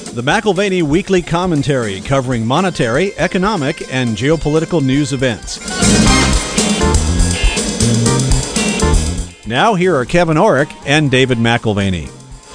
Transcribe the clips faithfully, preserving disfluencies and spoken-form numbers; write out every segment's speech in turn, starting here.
The McAlvany Weekly Commentary, covering monetary, economic, and geopolitical news events. Now here are Kevin Orrick and David McAlvany.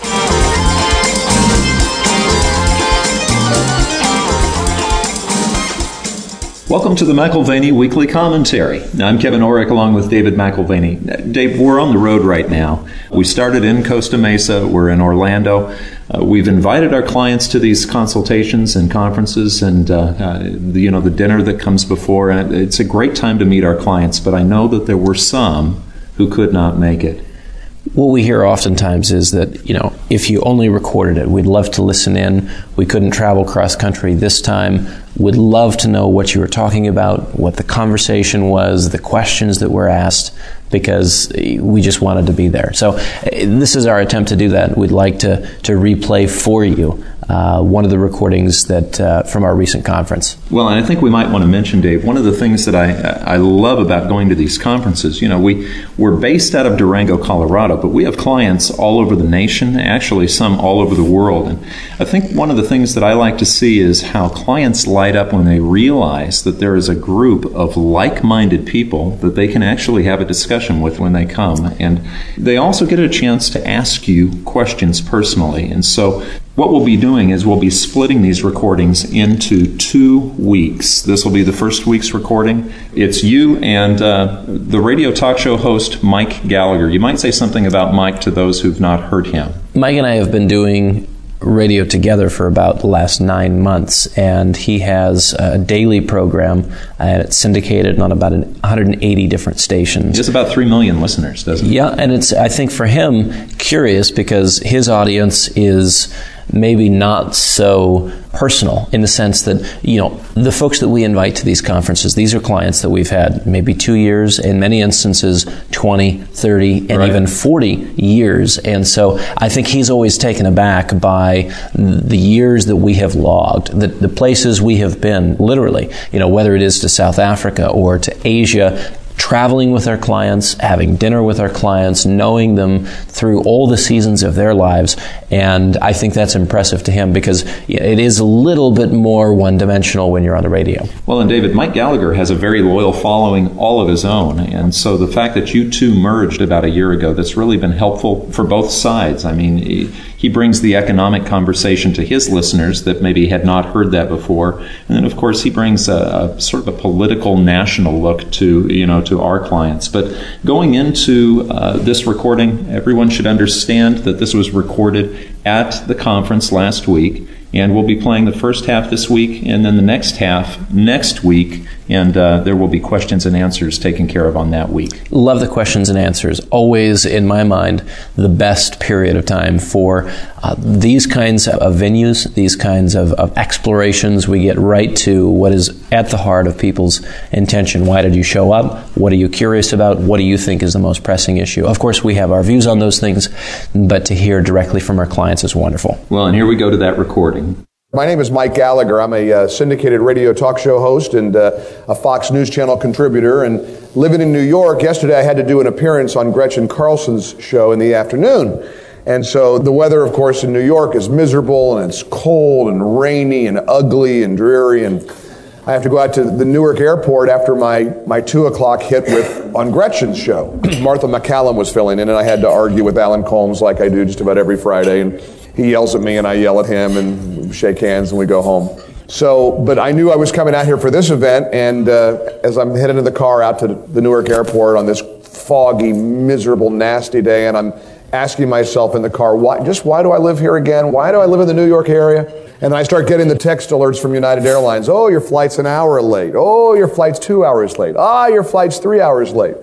Welcome to the McAlvany Weekly Commentary. I'm Kevin Orrick along with David McAlvany. Dave, we're on the road right now. We started in Costa Mesa. We're in Orlando. Uh, we've invited our clients to these consultations and conferences and, uh, uh, the, you know, the dinner that comes before. And it's a great time to meet our clients, but I know that there were some who could not make it. What we hear oftentimes is that, you know, if you only recorded it, we'd love to listen in. We couldn't travel cross country this time. We'd love to know what you were talking about, what the conversation was, the questions that were asked, because we just wanted to be there. So this is our attempt to do that. We'd like to, to replay for you uh, one of the recordings that uh, from our recent conference. Well, and I think we might want to mention, Dave, one of the things that I I love about going to these conferences, you know, we, we're based out of Durango, Colorado, but we have clients all over the nation, actually some all over the world. And I think one of the things that I like to see is how clients light up when they realize that there is a group of like-minded people that they can actually have a discussion with when they come. And they also get a chance to ask you questions personally. And so what we'll be doing is we'll be splitting these recordings into two weeks. This will be the first week's recording. It's you and uh, the radio talk show host, Mike Gallagher. You might say something about Mike to those who've not heard him. Mike and I have been doing radio together for about the last nine months, and he has a daily program, and it's syndicated on about one hundred eighty different stations. It's about three million listeners, doesn't it? Yeah, and it's, I think for him, curious because his audience is maybe not so personal in the sense that, you know, the folks that we invite to these conferences, these are clients that we've had maybe two years, in many instances twenty, thirty, and right. even forty years. And so I think he's always taken aback by the years that we have logged, the, the places we have been, literally, you know, whether it is to South Africa or to Asia, traveling with our clients, having dinner with our clients, knowing them through all the seasons of their lives. And I think that's impressive to him because it is a little bit more one-dimensional when you're on the radio. Well, and David, Mike Gallagher has a very loyal following all of his own. And so the fact that you two merged about a year ago, that's really been helpful for both sides. I mean, he, he brings the economic conversation to his listeners that maybe had not heard that before. And then, of course, he brings a, a sort of a political national look to, you know, to our clients. But going into uh, this recording, everyone should understand that this was recorded at the conference last week, and we'll be playing the first half this week and then the next half next week, and uh, there will be questions and answers taken care of on that week. Love the questions and answers. Always, in my mind, the best period of time for uh, these kinds of venues, these kinds of, of explorations. We get right to what is at the heart of people's intention. Why did you show up? What are you curious about? What do you think is the most pressing issue? Of course, we have our views on those things, but to hear directly from our clients is wonderful. Well, and here we go to that recording. My name is Mike Gallagher. I'm a uh, syndicated radio talk show host and uh, a Fox News Channel contributor. And living in New York, yesterday I had to do an appearance on Gretchen Carlson's show in the afternoon. And so the weather, of course, in New York is miserable, and it's cold and rainy and ugly and dreary. And I have to go out to the Newark airport after my, my two o'clock hit with on Gretchen's show. Martha McCallum was filling in, and I had to argue with Alan Colmes like I do just about every Friday. And he yells at me, and I yell at him, and we shake hands, and we go home. So, but I knew I was coming out here for this event, and uh, as I'm heading in the car out to the Newark airport on this foggy, miserable, nasty day, and I'm asking myself in the car, why, just why do I live here again? Why do I live in the New York area? And I start getting the text alerts from United Airlines. Oh, your flight's an hour late. Oh, your flight's two hours late. Ah, your flight's three hours late.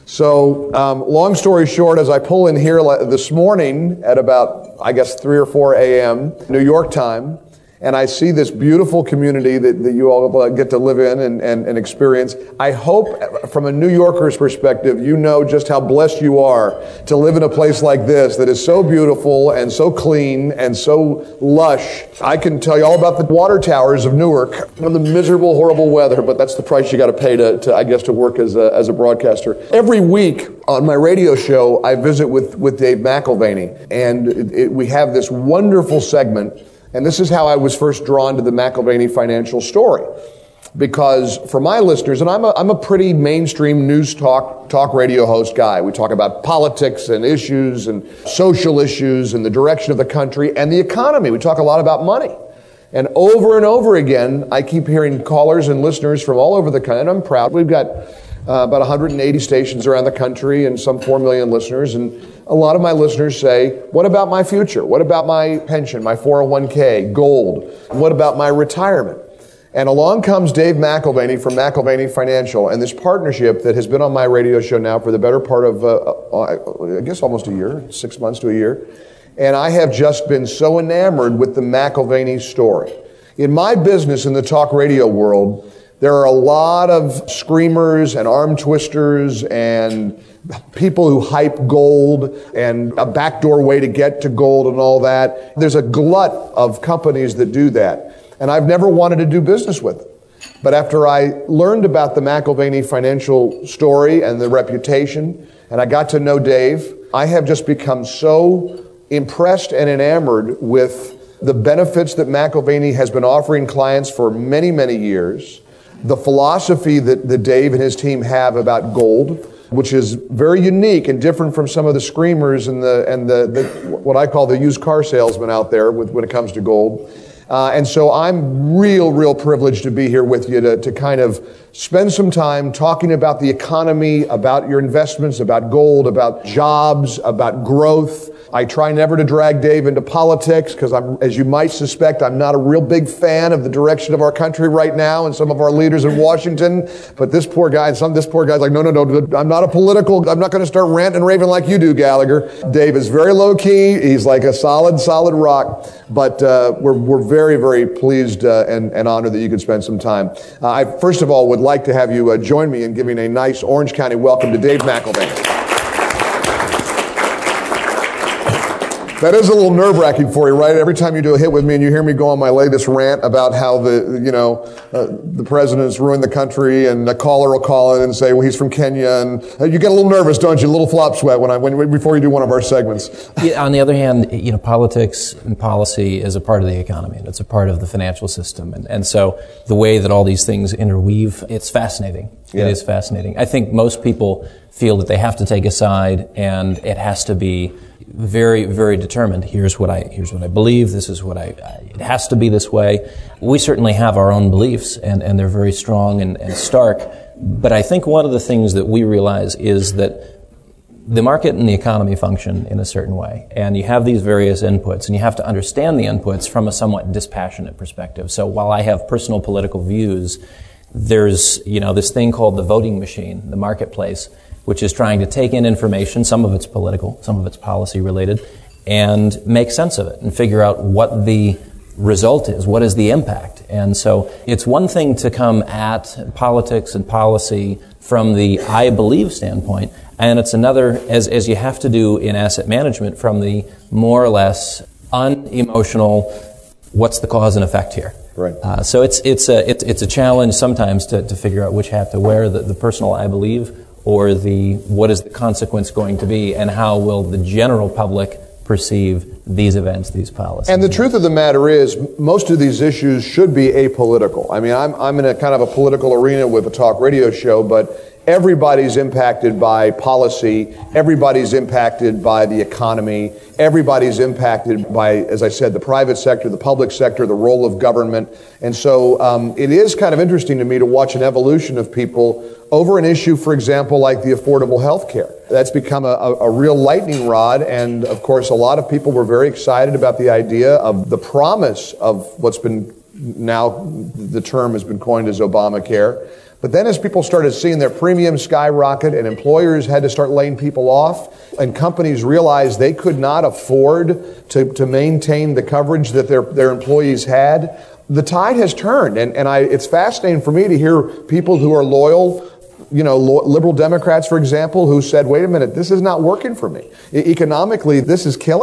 So, um, long story short, as I pull in here this morning at about, I guess, three or four a.m. New York time, and I see this beautiful community that, that you all get to live in and, and, and experience. I hope from a New Yorker's perspective, you know just how blessed you are to live in a place like this that is so beautiful and so clean and so lush. I can tell you all about the water towers of Newark and the miserable, horrible weather, but that's the price you got to pay to, to, I guess, to work as a, as a broadcaster. Every week on my radio show, I visit with, with Dave McAlvany, and it, it, we have this wonderful segment. And this is how I was first drawn to the McAlvany Financial story. Because for my listeners, and I'm a, I'm a pretty mainstream news talk, talk radio host guy. We talk about politics and issues and social issues and the direction of the country and the economy. We talk a lot about money. And over and over again, I keep hearing callers and listeners from all over the country, and I'm proud. We've got uh, about one hundred eighty stations around the country and some four million listeners. And a lot of my listeners say, what about my future? What about my pension, my four oh one k, gold? What about my retirement? And along comes Dave McAlvany from McAlvany Financial and this partnership that has been on my radio show now for the better part of, uh, I guess, almost a year, six months to a year. And I have just been so enamored with the McAlvany story. In my business in the talk radio world, there are a lot of screamers and arm twisters and people who hype gold and a backdoor way to get to gold and all that. There's a glut of companies that do that. And I've never wanted to do business with them. But after I learned about the McAlvany Financial story and the reputation, and I got to know Dave, I have just become so impressed and enamored with the benefits that McAlvany has been offering clients for many, many years, the philosophy that, that Dave and his team have about gold, which is very unique and different from some of the screamers and the and the, the what I call the used car salesmen out there with, when it comes to gold. Uh, and so I'm real, real privileged to be here with you to, to kind of spend some time talking about the economy, about your investments, about gold, about jobs, about growth. I try never to drag Dave into politics because I'm, as you might suspect, I'm not a real big fan of the direction of our country right now and some of our leaders in Washington. But this poor guy, some this poor guy's like, no, no, no, I'm not a political, I'm not going to start ranting and raving like you do, Gallagher. Dave is very low key. He's like a solid, solid rock. But uh, we're we're very, very pleased uh, and, and honored that you could spend some time. Uh, I first of all would like to have you uh, join me in giving a nice Orange County welcome to Dave McAlvany. That is a little nerve-wracking for you, right? Every time you do a hit with me and you hear me go on my latest rant about how the, you know, uh, the president's ruined the country, and a caller will call in and say, well, he's from Kenya, and uh, you get a little nervous, don't you? A little flop sweat when I, when, before you do one of our segments. Yeah, on the other hand, you know, politics and policy is a part of the economy, and it's a part of the financial system. And, and so the way that all these things interweave, it's fascinating. Yeah. It is fascinating. I think most people feel that they have to take a side, and it has to be very, very determined. Here's what I, here's what I believe. This is what I, I it has to be this way. We certainly have our own beliefs, and, and they're very strong and, and stark. But I think one of the things that we realize is that the market and the economy function in a certain way. And you have these various inputs, and you have to understand the inputs from a somewhat dispassionate perspective. So while I have personal political views, there's, you know, this thing called the voting machine, the marketplace, which is trying to take in information, some of it's political, some of it's policy related, and make sense of it and figure out what the result is, what is the impact. And so it's one thing to come at politics and policy from the I believe standpoint, and it's another, as, as you have to do in asset management, from the more or less unemotional, what's the cause and effect here? Right. Uh, so it's it's a it's, it's a challenge sometimes to, to figure out which hat to wear, the, the personal I believe, or the what is the consequence going to be, and how will the general public perceive these events, these policies. And the truth of the matter is, most of these issues should be apolitical. I mean, I'm I'm in a kind of a political arena with a talk radio show, but everybody's impacted by policy. Everybody's impacted by the economy. Everybody's impacted by, as I said, the private sector, the public sector, the role of government. And so um, it is kind of interesting to me to watch an evolution of people over an issue, for example, like the affordable health care. That's become a, a, a real lightning rod. And, of course, a lot of people were very excited about the idea of the promise of what's been now the term has been coined as Obamacare. But then as people started seeing their premiums skyrocket and employers had to start laying people off and companies realized they could not afford to, to maintain the coverage that their, their employees had, the tide has turned. And, and I, it's fascinating for me to hear people who are loyal, you know, liberal Democrats, for example, who said, wait a minute, this is not working for me. E- economically, this is killing me.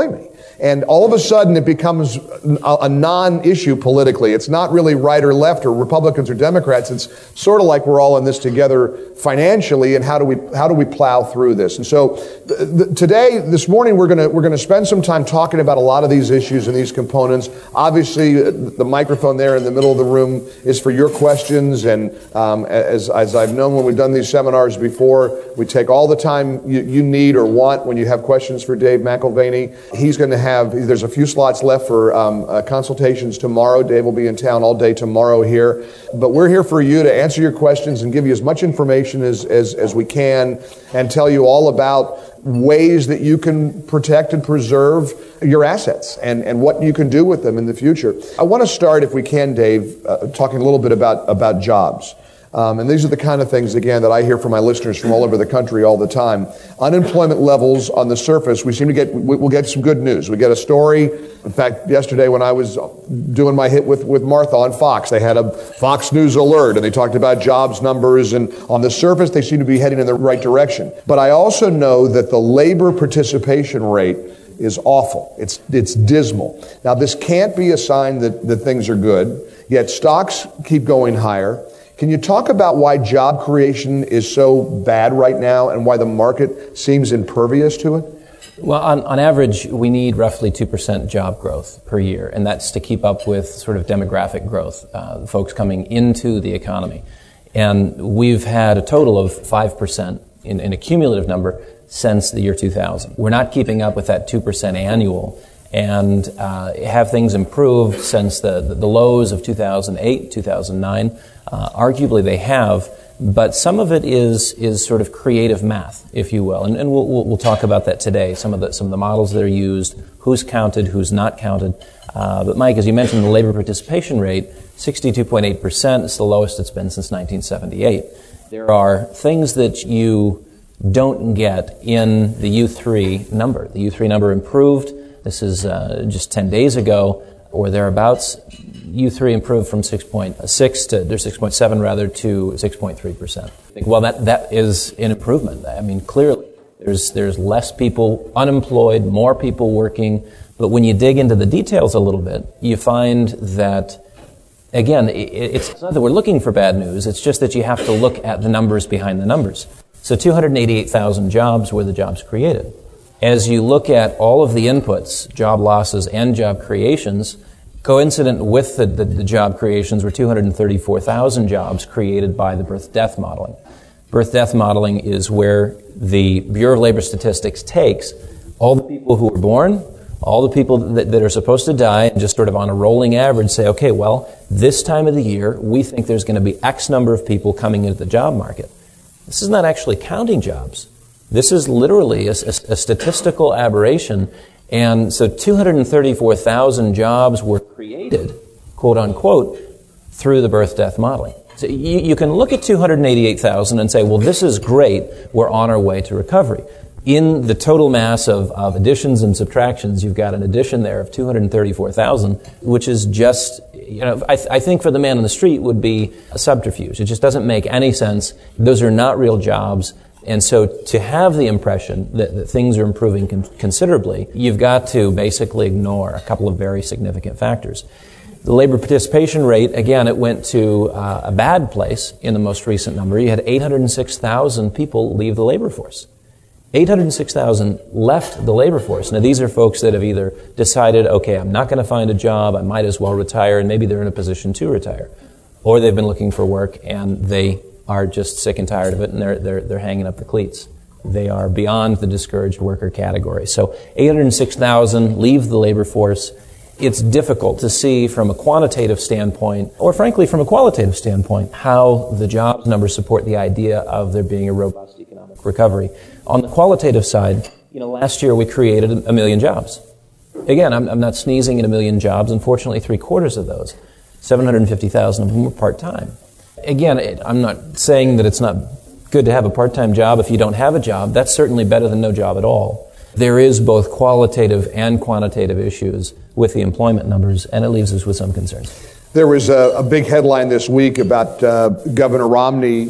And all of a sudden it becomes a, a non-issue politically. It's not really right or left or Republicans or Democrats. It's sort of like we're all in this together financially, and how do we how do we plow through this? And so th- th- today, this morning, we're gonna we're gonna spend some time talking about a lot of these issues and these components. Obviously, the microphone there in the middle of the room is for your questions. And um, as as I've known when we've done these seminars before, we take all the time you, you need or want when you have questions for Dave McAlvany. He's going to have there's a few slots left for um, uh, consultations tomorrow. Dave will be in town all day tomorrow here, but we're here for you to answer your questions and give you as much information as as, as we can, and tell you all about ways that you can protect and preserve your assets and, and what you can do with them in the future. I want to start, if we can, Dave, uh, talking a little bit about, about jobs. Um, and these are the kind of things, again, that I hear from my listeners from all over the country all the time. Unemployment levels on the surface, we seem to get, we, we'll get some good news. We get a story. In fact, yesterday when I was doing my hit with, with Martha on Fox, they had a Fox News alert, and they talked about jobs numbers, and on the surface, they seem to be heading in the right direction. But I also know that the labor participation rate is awful. It's, it's dismal. Now, this can't be a sign that, that things are good, yet stocks keep going higher. Can you talk about why job creation is so bad right now and why the market seems impervious to it? Well, on, on average, we need roughly two percent job growth per year, and that's to keep up with sort of demographic growth, uh, folks coming into the economy. And we've had a total of five percent in, in a cumulative number since the year two thousand. We're not keeping up with that two percent annual, and uh, have things improved since the, the, the lows of two thousand eight, two thousand nine? Uh, arguably they have, but some of it is is sort of creative math, if you will, and, and we'll, we'll we'll talk about that today. Some of the some of the models that are used, who's counted, who's not counted. Uh, but Mike, as you mentioned, the labor participation rate, sixty-two point eight percent, is the lowest it's been since nineteen seventy-eight. There are things that you don't get in the U three number. The U three number improved. This is uh, just ten days ago, or thereabouts. U three improved from six point six to, or six point seven rather, to six point three percent. Well, that, that is an improvement. I mean, clearly, there's, there's less people unemployed, more people working, but when you dig into the details a little bit, you find that, again, it, it's not that we're looking for bad news, it's just that you have to look at the numbers behind the numbers. So two hundred eighty-eight thousand jobs were the jobs created. As you look at all of the inputs, job losses and job creations, coincident with the, the, the job creations were two hundred thirty-four thousand jobs created by the birth-death modeling. Birth-death modeling is where the Bureau of Labor Statistics takes all the people who were born, all the people that, that are supposed to die, and just sort of on a rolling average say, okay, well, this time of the year, we think there's going to be X number of people coming into the job market. This is not actually counting jobs. This is literally a, a, a statistical aberration. And so two hundred thirty-four thousand jobs were created, quote unquote, through the birth-death modeling. So you, you can look at two hundred eighty-eight thousand and say, well, this is great. We're on our way to recovery. In the total mass of, of additions and subtractions, you've got an addition there of two hundred thirty-four thousand, which is just, you know, I, th- I think for the man on the street would be a subterfuge. It just doesn't make any sense. Those are not real jobs. And so to have the impression that, that things are improving con- considerably, you've got to basically ignore a couple of very significant factors. The labor participation rate, again, it went to uh, a bad place in the most recent number. You had eight hundred six thousand people leave the labor force. eight hundred six thousand left the labor force. Now, these are folks that have either decided, okay, I'm not going to find a job, I might as well retire, and maybe they're in a position to retire. Or they've been looking for work and they are just sick and tired of it, and they're they're they're hanging up the cleats. They are beyond the discouraged worker category. So eight hundred six thousand leave the labor force. It's difficult to see from a quantitative standpoint, or frankly from a qualitative standpoint, how the jobs numbers support the idea of there being a robust economic recovery. On the qualitative side, you know, last year we created a million jobs. Again, I'm, I'm not sneezing at a million jobs. Unfortunately, three quarters of those, seven hundred fifty thousand of them were part-time. Again, it, I'm not saying that it's not good to have a part-time job if you don't have a job. That's certainly better than no job at all. There is both qualitative and quantitative issues with the employment numbers, and it leaves us with some concerns. There was a, a big headline this week about uh, Governor Romney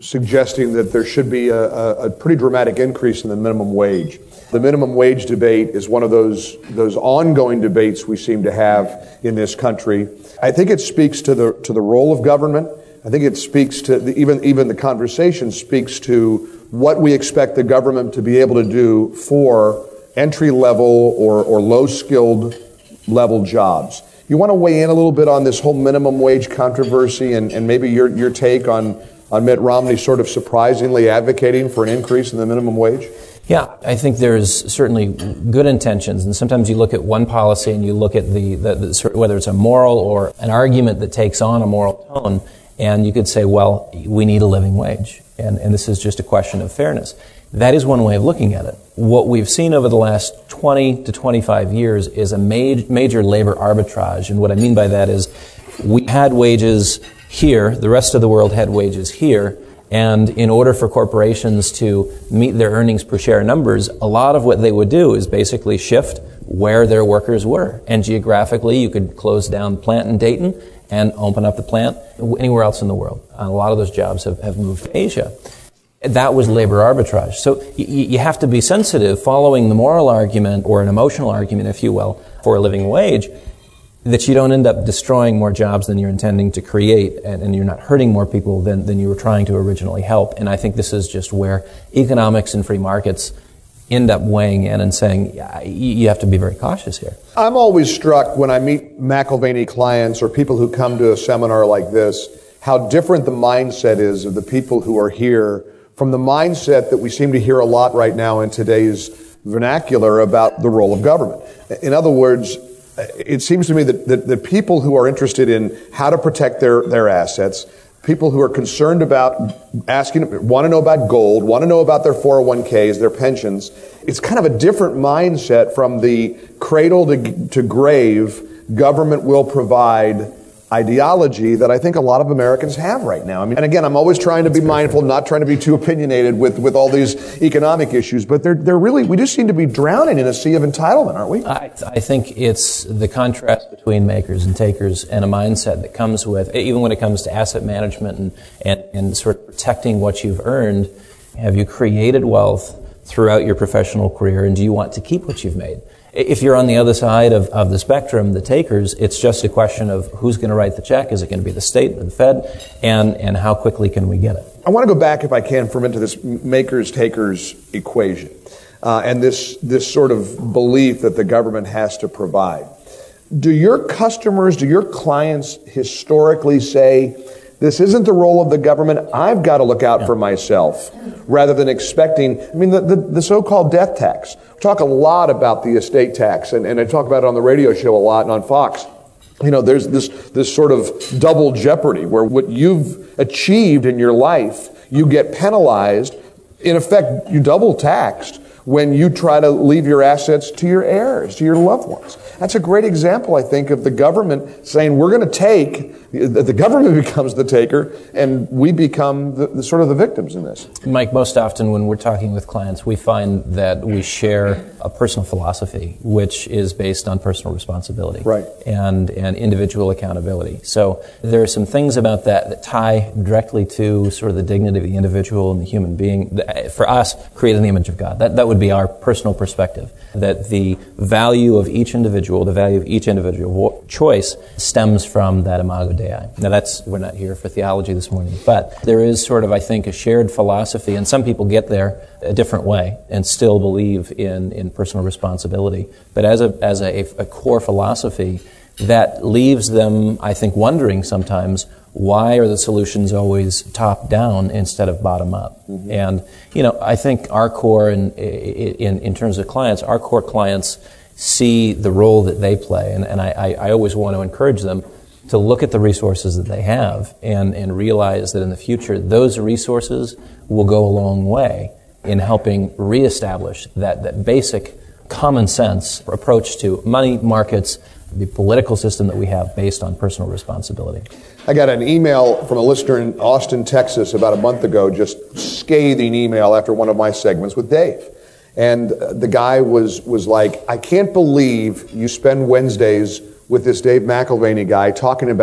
suggesting that there should be a, a, a pretty dramatic increase in the minimum wage. The minimum wage debate is one of those those ongoing debates we seem to have in this country. I think it speaks to the to the role of government. I think it speaks to the, even even the conversation speaks to what we expect the government to be able to do for entry level or or low skilled level jobs. You want to weigh in a little bit on this whole minimum wage controversy and, and maybe your your take on on Mitt Romney sort of surprisingly advocating for an increase in the minimum wage? Yeah, I think there's certainly good intentions, and sometimes you look at one policy and you look at the, the, the whether it's a moral or an argument that takes on a moral tone, and you could say, well, we need a living wage, and, and this is just a question of fairness. That is one way of looking at it. What we've seen over the last twenty to twenty-five years is a major, major labor arbitrage, and what I mean by that is we had wages here, the rest of the world had wages here, and in order for corporations to meet their earnings per share numbers, a lot of what they would do is basically shift where their workers were. And geographically, you could close down the plant in Dayton and open up the plant anywhere else in the world. And a lot of those jobs have, have moved to Asia. That was labor arbitrage. So y- you have to be sensitive, following the moral argument, or an emotional argument, if you will, for a living wage, that you don't end up destroying more jobs than you're intending to create, and, and you're not hurting more people than, than you were trying to originally help. And I think this is just where economics and free markets end up weighing in and saying, yeah, you have to be very cautious here. I'm always struck when I meet McAlvany clients or people who come to a seminar like this, how different the mindset is of the people who are here from the mindset that we seem to hear a lot right now in today's vernacular about the role of government. In other words, it seems to me that, that, that people who are interested in how to protect their, their assets, people who are concerned about asking, want to know about gold, want to know about their four oh one k's, their pensions, it's kind of a different mindset from the cradle to, to grave, government will provide ideology that I think a lot of Americans have right now. I mean, and again, I'm always trying to be mindful, not trying to be too opinionated with, with all these economic issues, but they're, they're really, we just seem to be drowning in a sea of entitlement, aren't we? I, I think it's the contrast between makers and takers, and a mindset that comes with, even when it comes to asset management and, and, and sort of protecting what you've earned. Have you created wealth throughout your professional career, and do you want to keep what you've made? If you're on the other side of, of the spectrum, the takers, it's just a question of who's going to write the check. Is it going to be the state or the Fed? And, and how quickly can we get it? I want to go back, if I can, for a minute to this makers-takers equation, uh, and this, this sort of belief that the government has to provide. Do your customers, do your clients historically say, this isn't the role of the government, I've got to look out yeah. for myself, rather than expecting, I mean, the, the, the so-called death tax. We talk a lot about the estate tax, and, and I talk about it on the radio show a lot and on Fox. You know, there's this, this sort of double jeopardy where what you've achieved in your life, you get penalized. In effect, you double taxed when you try to leave your assets to your heirs, to your loved ones. That's a great example, I think, of the government saying, we're going to take, the government becomes the taker, and we become the, the sort of the victims in this. Mike, most often when we're talking with clients, we find that we share a personal philosophy, which is based on personal responsibility. Right. And, and individual accountability. So there are some things about that that tie directly to sort of the dignity of the individual and the human being. For us, created in the image of God. That, that would be our personal perspective. That the value of each individual, the value of each individual choice stems from that imago Dei. Now that's, we're not here for theology this morning, but there is sort of, I think, a shared philosophy, and some people get there a different way and still believe in, in personal responsibility. But as a, as a, a core philosophy, that leaves them, I think, wondering sometimes, why are the solutions always top down instead of bottom up? Mm-hmm. And, you know, I think our core, in, in, in terms of clients, our core clients see the role that they play. And, and I, I always want to encourage them to look at the resources that they have and, and realize that in the future, those resources will go a long way in helping reestablish that, that basic common sense approach to money, markets, the political system that we have based on personal responsibility. I got an email from a listener in Austin, Texas about a month ago, just scathing email after one of my segments with Dave. And the guy was, was like, I can't believe you spend Wednesdays with this Dave McAlvany guy talking about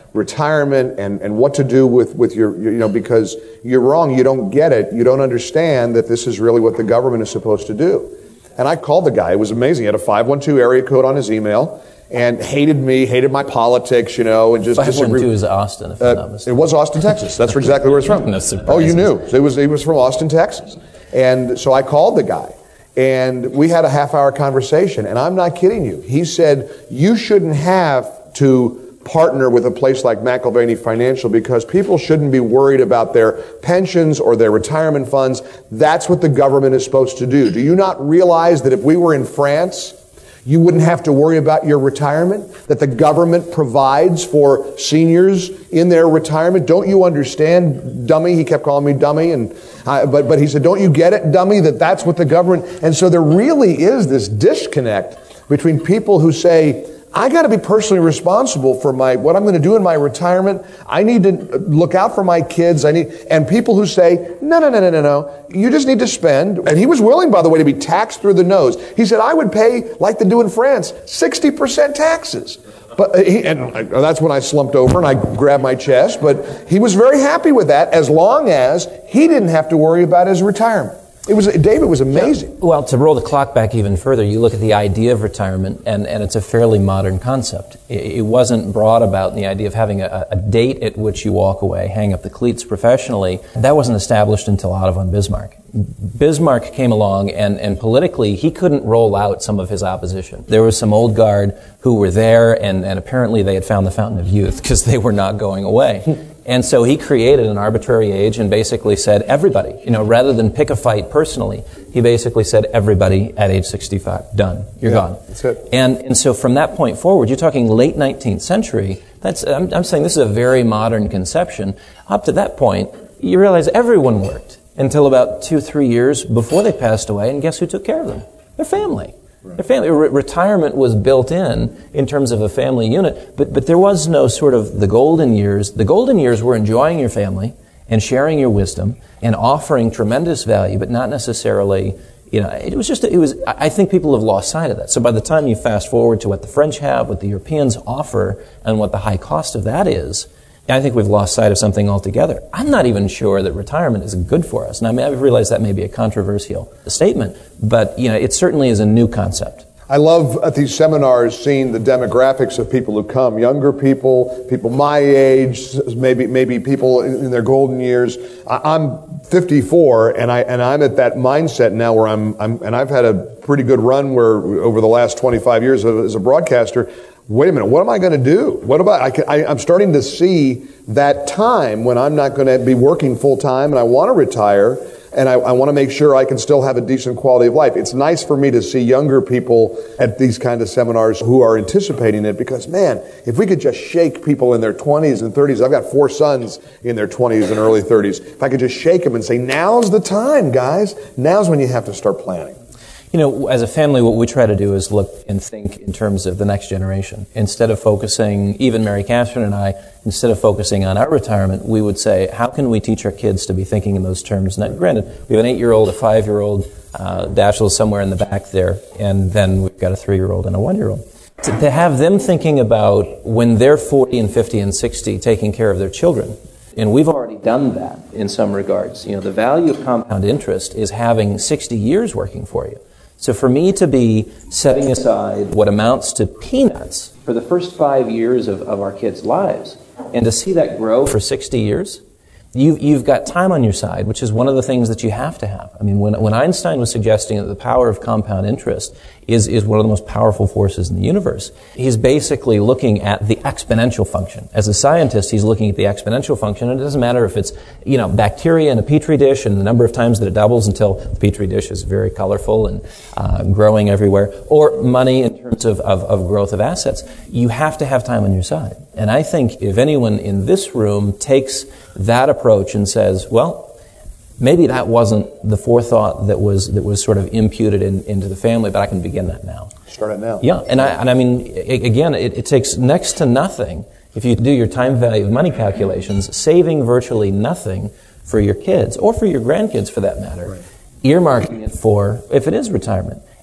retirement and, and what to do with, with your, you know, because you're wrong, you don't get it, you don't understand that this is really what the government is supposed to do. And I called the guy, it was amazing, he had a five one two area code on his email, and hated me, hated my politics, you know, and just five one two disagreed. is Austin, if uh, I'm not mistaken. It was Austin, Texas. That's exactly where it's from. No surprise. Oh, you knew. It was, it was from Austin, Texas. And so I called the guy, and we had a half-hour conversation, and I'm not kidding you. He said, you shouldn't have to partner with a place like McAlvany Financial because people shouldn't be worried about their pensions or their retirement funds. That's what the government is supposed to do. Do you not realize that if we were in France, you wouldn't have to worry about your retirement, that the government provides for seniors in their retirement? Don't you understand, dummy? He kept calling me dummy, and I, but but he said, don't you get it, dummy, that that's what the government... And so there really is this disconnect between people who say, I got to be personally responsible for my what I'm going to do in my retirement. I need to look out for my kids. I need, and people who say, no, no, no, no, no, no. You just need to spend. And he was willing, by the way, to be taxed through the nose. He said, I would pay, like they do in France, sixty percent taxes. But he, and that's when I slumped over and I grabbed my chest. But he was very happy with that as long as he didn't have to worry about his retirement. It was, David, was amazing. Well, to roll the clock back even further, you look at the idea of retirement, and, and it's a fairly modern concept. It, it wasn't brought about in the idea of having a, a date at which you walk away, hang up the cleats professionally. That wasn't established until Otto von Bismarck. Bismarck came along, and, and politically, he couldn't roll out some of his opposition. There was some old guard who were there, and, and apparently they had found the fountain of youth because they were not going away. And so he created an arbitrary age and basically said, everybody, you know, rather than pick a fight personally, he basically said, everybody at age sixty-five, done, you're yeah, gone. That's it. And, and so from that point forward, you're talking late nineteenth century, that's, I'm, I'm saying this is a very modern conception. Up to that point, you realize everyone worked until about two, three years before they passed away, and guess who took care of them? Their family. Right. Their family. Re- retirement was built in, in terms of a family unit, but, but there was no sort of the golden years. The golden years were enjoying your family and sharing your wisdom and offering tremendous value, but not necessarily, you know, it was just, it was, I think people have lost sight of that. So by the time you fast forward to what the French have, what the Europeans offer, and what the high cost of that is, I think we've lost sight of something altogether. I'm not even sure that retirement is good for us. And I mean, I realize that may be a controversial statement, but, you know, it certainly is a new concept. I love at these seminars seeing the demographics of people who come, younger people, people my age, maybe maybe people in their golden years. I'm fifty-four, and I and I'm at that mindset now where I'm, I'm and I've had a pretty good run where over the last twenty-five years as a broadcaster. Wait a minute, what am I going to do? What about, I, I, I'm starting to see that time when I'm not going to be working full time and I want to retire and I, I want to make sure I can still have a decent quality of life. It's nice for me to see younger people at these kind of seminars who are anticipating it because, man, if we could just shake people in their twenties and thirties, I've got four sons in their twenties and early thirties, if I could just shake them and say, now's the time, guys. Now's when you have to start planning. You know, as a family, what we try to do is look and think in terms of the next generation. Instead of focusing, even Mary Catherine and I, instead of focusing on our retirement, we would say, how can we teach our kids to be thinking in those terms? Now, granted, we have an eight-year-old, a five-year-old, uh, Dashiell's somewhere in the back there, and then we've got a three-year-old and a one-year-old. To, to have them thinking about when they're forty and fifty and sixty, taking care of their children. And we've already done that in some regards. You know, the value of compound interest is having sixty years working for you. So for me to be setting aside what amounts to peanuts for the first five years of, of our kids' lives, and to see that grow for sixty years, you've, you've got time on your side, which is one of the things that you have to have. I mean, when, when Einstein was suggesting that the power of compound interest is, is one of the most powerful forces in the universe, he's basically looking at the exponential function. As a scientist, he's looking at the exponential function, and it doesn't matter if it's, you know, bacteria in a petri dish and the number of times that it doubles until the petri dish is very colorful and uh, growing everywhere, or money in terms of, of, of growth of assets. You have to have time on your side. And I think if anyone in this room takes that approach and says, well, maybe that wasn't the forethought that was that was sort of imputed in, into the family, but I can begin that now. Start it now. Yeah, and I and I mean, again, it, it takes next to nothing if you do your time value of money calculations, saving virtually nothing for your kids or for your grandkids, for that matter, right. Earmarking it for if it is retirement.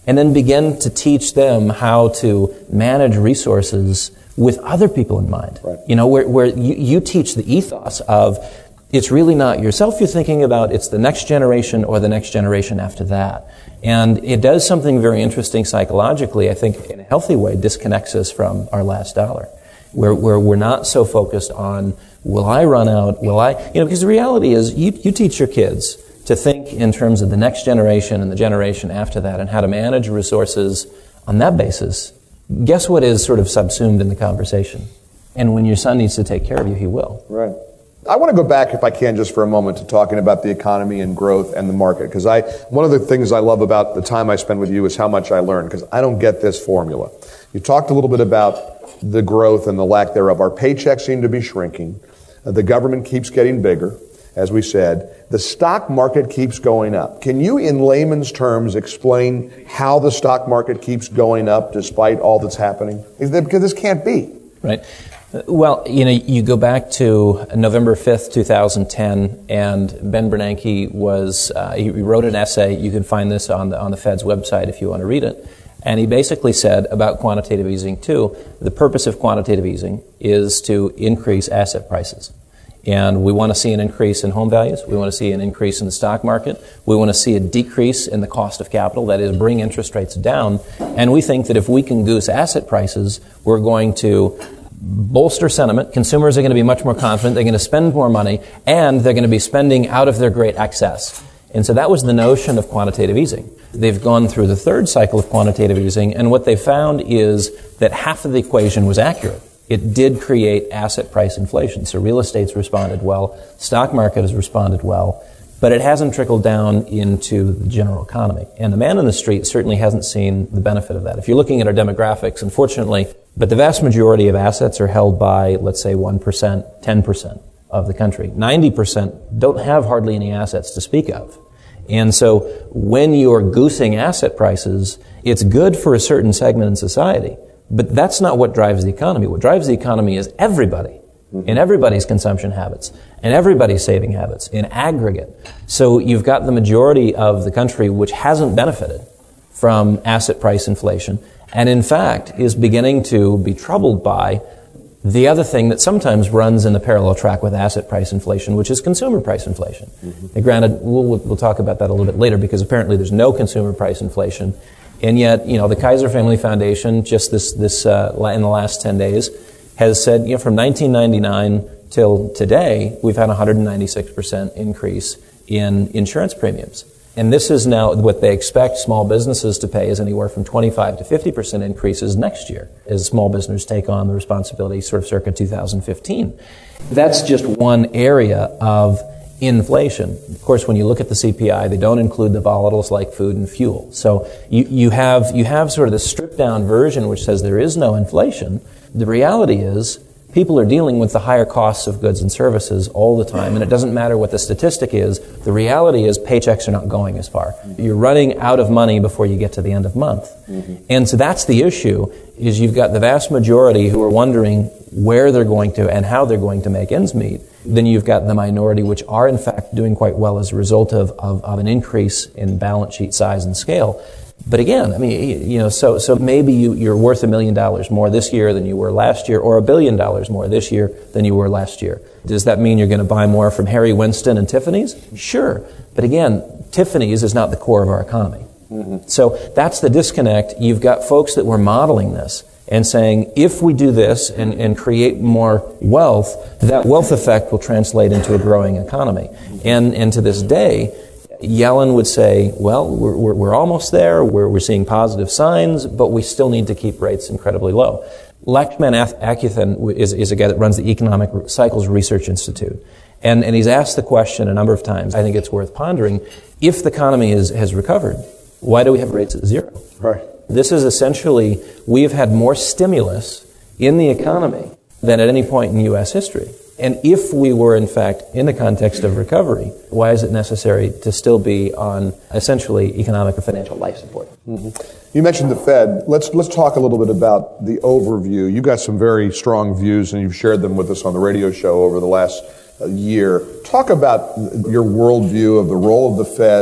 and then begin to teach them how to manage resources with other people in mind. Right. You know, where, where you, you teach the ethos of, it's really not yourself you're thinking about, it's the next generation or the next generation after that. And it does something very interesting psychologically, I think, in a healthy way, disconnects us from our last dollar. Where, where we're not so focused on, will I run out, will I, you know, because the reality is, you, you teach your kids to think in terms of the next generation and the generation after that and how to manage resources on that basis. Guess what is sort of subsumed in the conversation? And when your son needs to take care of you, he will. Right. I want to go back, if I can, just for a moment to talking about the economy and growth and the market. Because I, one of the things I love about the time I spend with you is how much I learn, because I don't get this formula. You talked a little bit about the growth and the lack thereof. Our paychecks seem to be shrinking. Uh, the government keeps getting bigger, as we said. The stock market keeps going up. Can you, in layman's terms, explain how the stock market keeps going up despite all that's happening? Is that, because this can't be. Right. Well, you know, you go back to November fifth, twenty ten, and Ben Bernanke was, uh, he wrote an essay. You can find this on the, on the Fed's website if you want to read it. And he basically said about quantitative easing too, the purpose of quantitative easing is to increase asset prices. And we want to see an increase in home values. We want to see an increase in the stock market. We want to see a decrease in the cost of capital, that is, bring interest rates down. And we think that if we can goose asset prices, we're going to bolster sentiment. Consumers are going to be much more confident. They're going to spend more money, and they're going to be spending out of their great excess. And so that was the notion of quantitative easing. They've gone through the third cycle of quantitative easing, and what they found is that half of the equation was accurate. It did create asset price inflation. So real estate's responded well, stock market has responded well, but it hasn't trickled down into the general economy. And the man in the street certainly hasn't seen the benefit of that. If you're looking at our demographics, unfortunately, but the vast majority of assets are held by, let's say, one percent, ten percent of the country. ninety percent don't have hardly any assets to speak of. And so when you're goosing asset prices, it's good for a certain segment in society. But that's not what drives the economy. What drives the economy is everybody, mm-hmm. and everybody's consumption habits, and everybody's saving habits in aggregate. So you've got the majority of the country which hasn't benefited from asset price inflation, and in fact is beginning to be troubled by the other thing that sometimes runs in the parallel track with asset price inflation, which is consumer price inflation. Mm-hmm. And granted, we'll, we'll talk about that a little bit later, because apparently there's no consumer price inflation. And yet, you know, the Kaiser Family Foundation, just this, this, uh, in the last ten days, has said, you know, from nineteen ninety-nine till today, we've had a one hundred ninety-six percent increase in insurance premiums. And this is now what they expect small businesses to pay is anywhere from twenty-five to fifty percent increases next year as small businesses take on the responsibility sort of circa two thousand fifteen. That's just one area of inflation. Of course, when you look at the C P I, they don't include the volatiles like food and fuel. So you, you have you have sort of the stripped down version which says there is no inflation. The reality is people are dealing with the higher costs of goods and services all the time, and it doesn't matter what the statistic is. The reality is paychecks are not going as far. You're running out of money before you get to the end of month. Mm-hmm. And so that's the issue, is you've got the vast majority who are wondering where they're going to and how they're going to make ends meet. Then you've got the minority which are in fact doing quite well as a result of, of, of an increase in balance sheet size and scale. But again, I mean, you know, so so maybe you, you're worth a million dollars more this year than you were last year, or a billion dollars more this year than you were last year. Does that mean you're going to buy more from Harry Winston and Tiffany's? Sure. But again, Tiffany's is not the core of our economy. Mm-hmm. So that's the disconnect. You've got folks that were modeling this and saying, if we do this and, and create more wealth, that wealth effect will translate into a growing economy. And, and to this day, Yellen would say, well, we're, we're, we're almost there, we're, we're seeing positive signs, but we still need to keep rates incredibly low. Lakshman Akuthan is, is a guy that runs the Economic Cycles Research Institute. And, and he's asked the question a number of times, I think it's worth pondering, if the economy is, has recovered, why do we have rates at zero? Right. This is essentially, we've had more stimulus in the economy than at any point in U S history. And if we were, in fact, in the context of recovery, why is it necessary to still be on essentially economic or financial life support? Mm-hmm. You mentioned the Fed. Let's let's talk a little bit about the overview. You got some very strong views, and you've shared them with us on the radio show over the last uh, year. Talk about your worldview of the role of the Fed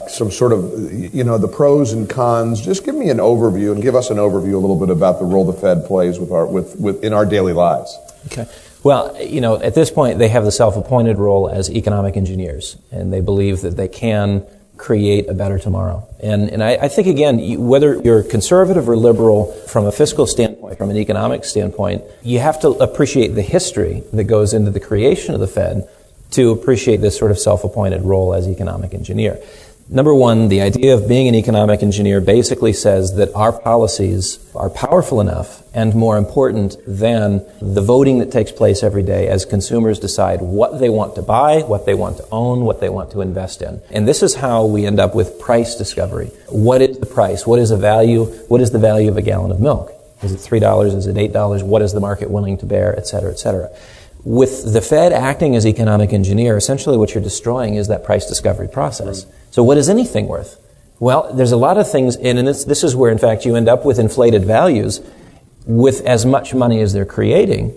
some sort of, you know, the pros and cons. Just give me an overview and give us an overview a little bit about the role the Fed plays with our with, with in our daily lives. Okay. Well, you know, at this point, they have the self-appointed role as economic engineers, and they believe that they can create a better tomorrow. And and I, I think, again, whether you're conservative or liberal from a fiscal standpoint, from an economic standpoint, you have to appreciate the history that goes into the creation of the Fed to appreciate this sort of self-appointed role as economic engineer. Number one, the idea of being an economic engineer basically says that our policies are powerful enough and more important than the voting that takes place every day as consumers decide what they want to buy, what they want to own, what they want to invest in. And this is how we end up with price discovery. What is the price? What is the value? What is the value of a gallon of milk? Is it three dollars? Is it eight dollars? What is the market willing to bear? Et cetera, et cetera. With the Fed acting as economic engineer, essentially what you're destroying is that price discovery process. Right. So what is anything worth? Well, there's a lot of things, and it's, this is where, in fact, you end up with inflated values. With as much money as they're creating,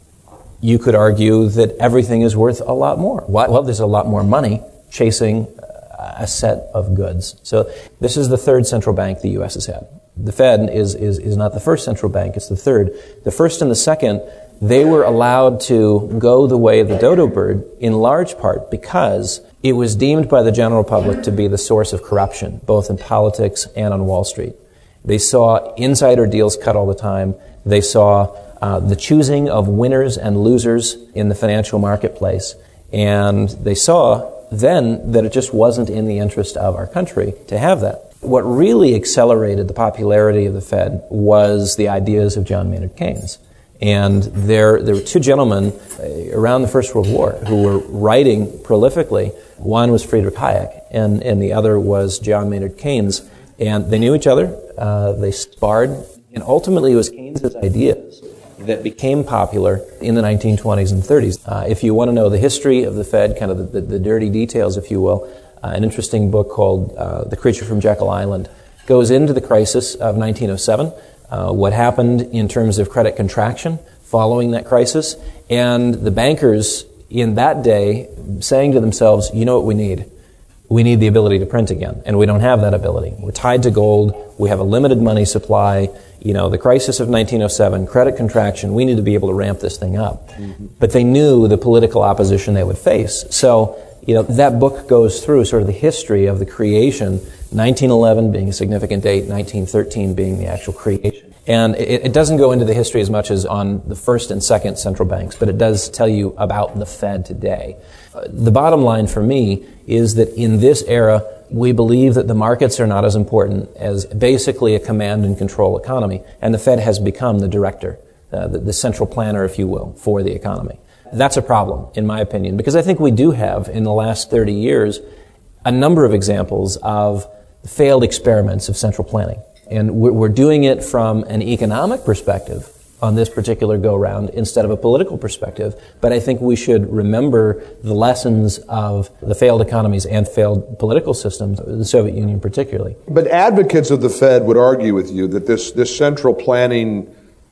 you could argue that everything is worth a lot more. Well, there's a lot more money chasing a set of goods. So this is the third central bank the U S has had. The Fed is, is, is not the first central bank, it's the third. The first and the second, they were allowed to go the way of the dodo bird in large part because it was deemed by the general public to be the source of corruption, both in politics and on Wall Street. They saw insider deals cut all the time. They saw uh, the choosing of winners and losers in the financial marketplace. And they saw then that it just wasn't in the interest of our country to have that. What really accelerated the popularity of the Fed was the ideas of John Maynard Keynes. And there, there were two gentlemen around the First World War who were writing prolifically. One was Friedrich Hayek, and, and the other was John Maynard Keynes. And they knew each other. Uh, they sparred. And ultimately, it was Keynes' ideas that became popular in the nineteen twenties and thirties. Uh, if you want to know the history of the Fed, kind of the, the, the dirty details, if you will, uh, an interesting book called uh, The Creature from Jekyll Island goes into the crisis of nineteen oh seven. Uh, what happened in terms of credit contraction following that crisis, and the bankers in that day saying to themselves, you know what we need? We need the ability to print again, and we don't have that ability. We're tied to gold. We have a limited money supply. You know, the crisis of nineteen oh seven, credit contraction, we need to be able to ramp this thing up. Mm-hmm. But they knew the political opposition they would face. So, you know, that book goes through sort of the history of the creation, nineteen eleven being a significant date, nineteen thirteen being the actual creation. And it, it doesn't go into the history as much as on the first and second central banks, but it does tell you about the Fed today. Uh, the bottom line for me is that in this era, we believe that the markets are not as important as basically a command and control economy, and the Fed has become the director, uh, the, the central planner, if you will, for the economy. That's a problem, in my opinion, because I think we do have, in the last thirty years, a number of examples of failed experiments of central planning. And we're doing it from an economic perspective on this particular go-round instead of a political perspective. But I think we should remember the lessons of the failed economies and failed political systems, the Soviet Union particularly. But advocates of the Fed would argue with you that this, this central planning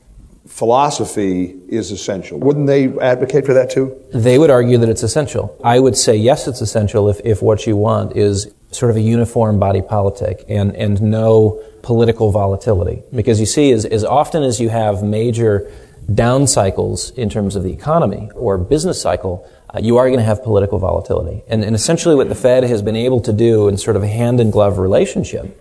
philosophy is essential. Wouldn't they advocate for that too? They would argue that it's essential. I would say yes, it's essential if, if what you want is sort of a uniform body politic and, and no political volatility. Because you see, as, as often as you have major down cycles in terms of the economy or business cycle, uh, you are going to have political volatility. And, and essentially what the Fed has been able to do in sort of a hand-in-glove relationship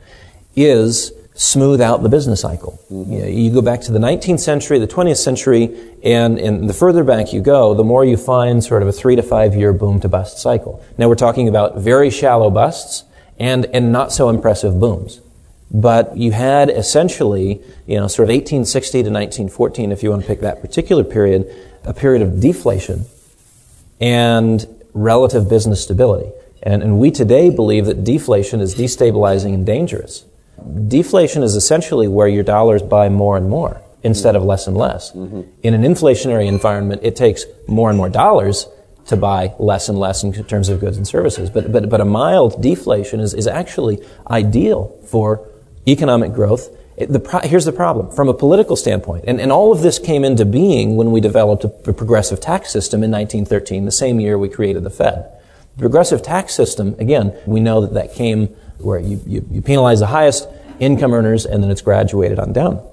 is smooth out the business cycle. Mm-hmm. You know, you go back to the nineteenth century, the twentieth century, and, and the further back you go, the more you find sort of a three to five year boom to bust cycle. Now we're talking about very shallow busts and, and not so impressive booms. But you had essentially, you know, sort of eighteen sixty to nineteen fourteen, if you want to pick that particular period, a period of deflation and relative business stability. And, and we today believe that deflation is destabilizing and dangerous. Deflation is essentially where your dollars buy more and more instead of less and less. Mm-hmm. In an inflationary environment, it takes more and more dollars to buy less and less in terms of goods and services. But but but a mild deflation is, is actually ideal for economic growth. It, the pro- here's the problem from a political standpoint, and, and all of this came into being when we developed a, a progressive tax system in nineteen thirteen, the same year we created the Fed. The progressive tax system, again, we know that that came where you, you, you penalize the highest income earners and then it's graduated on down.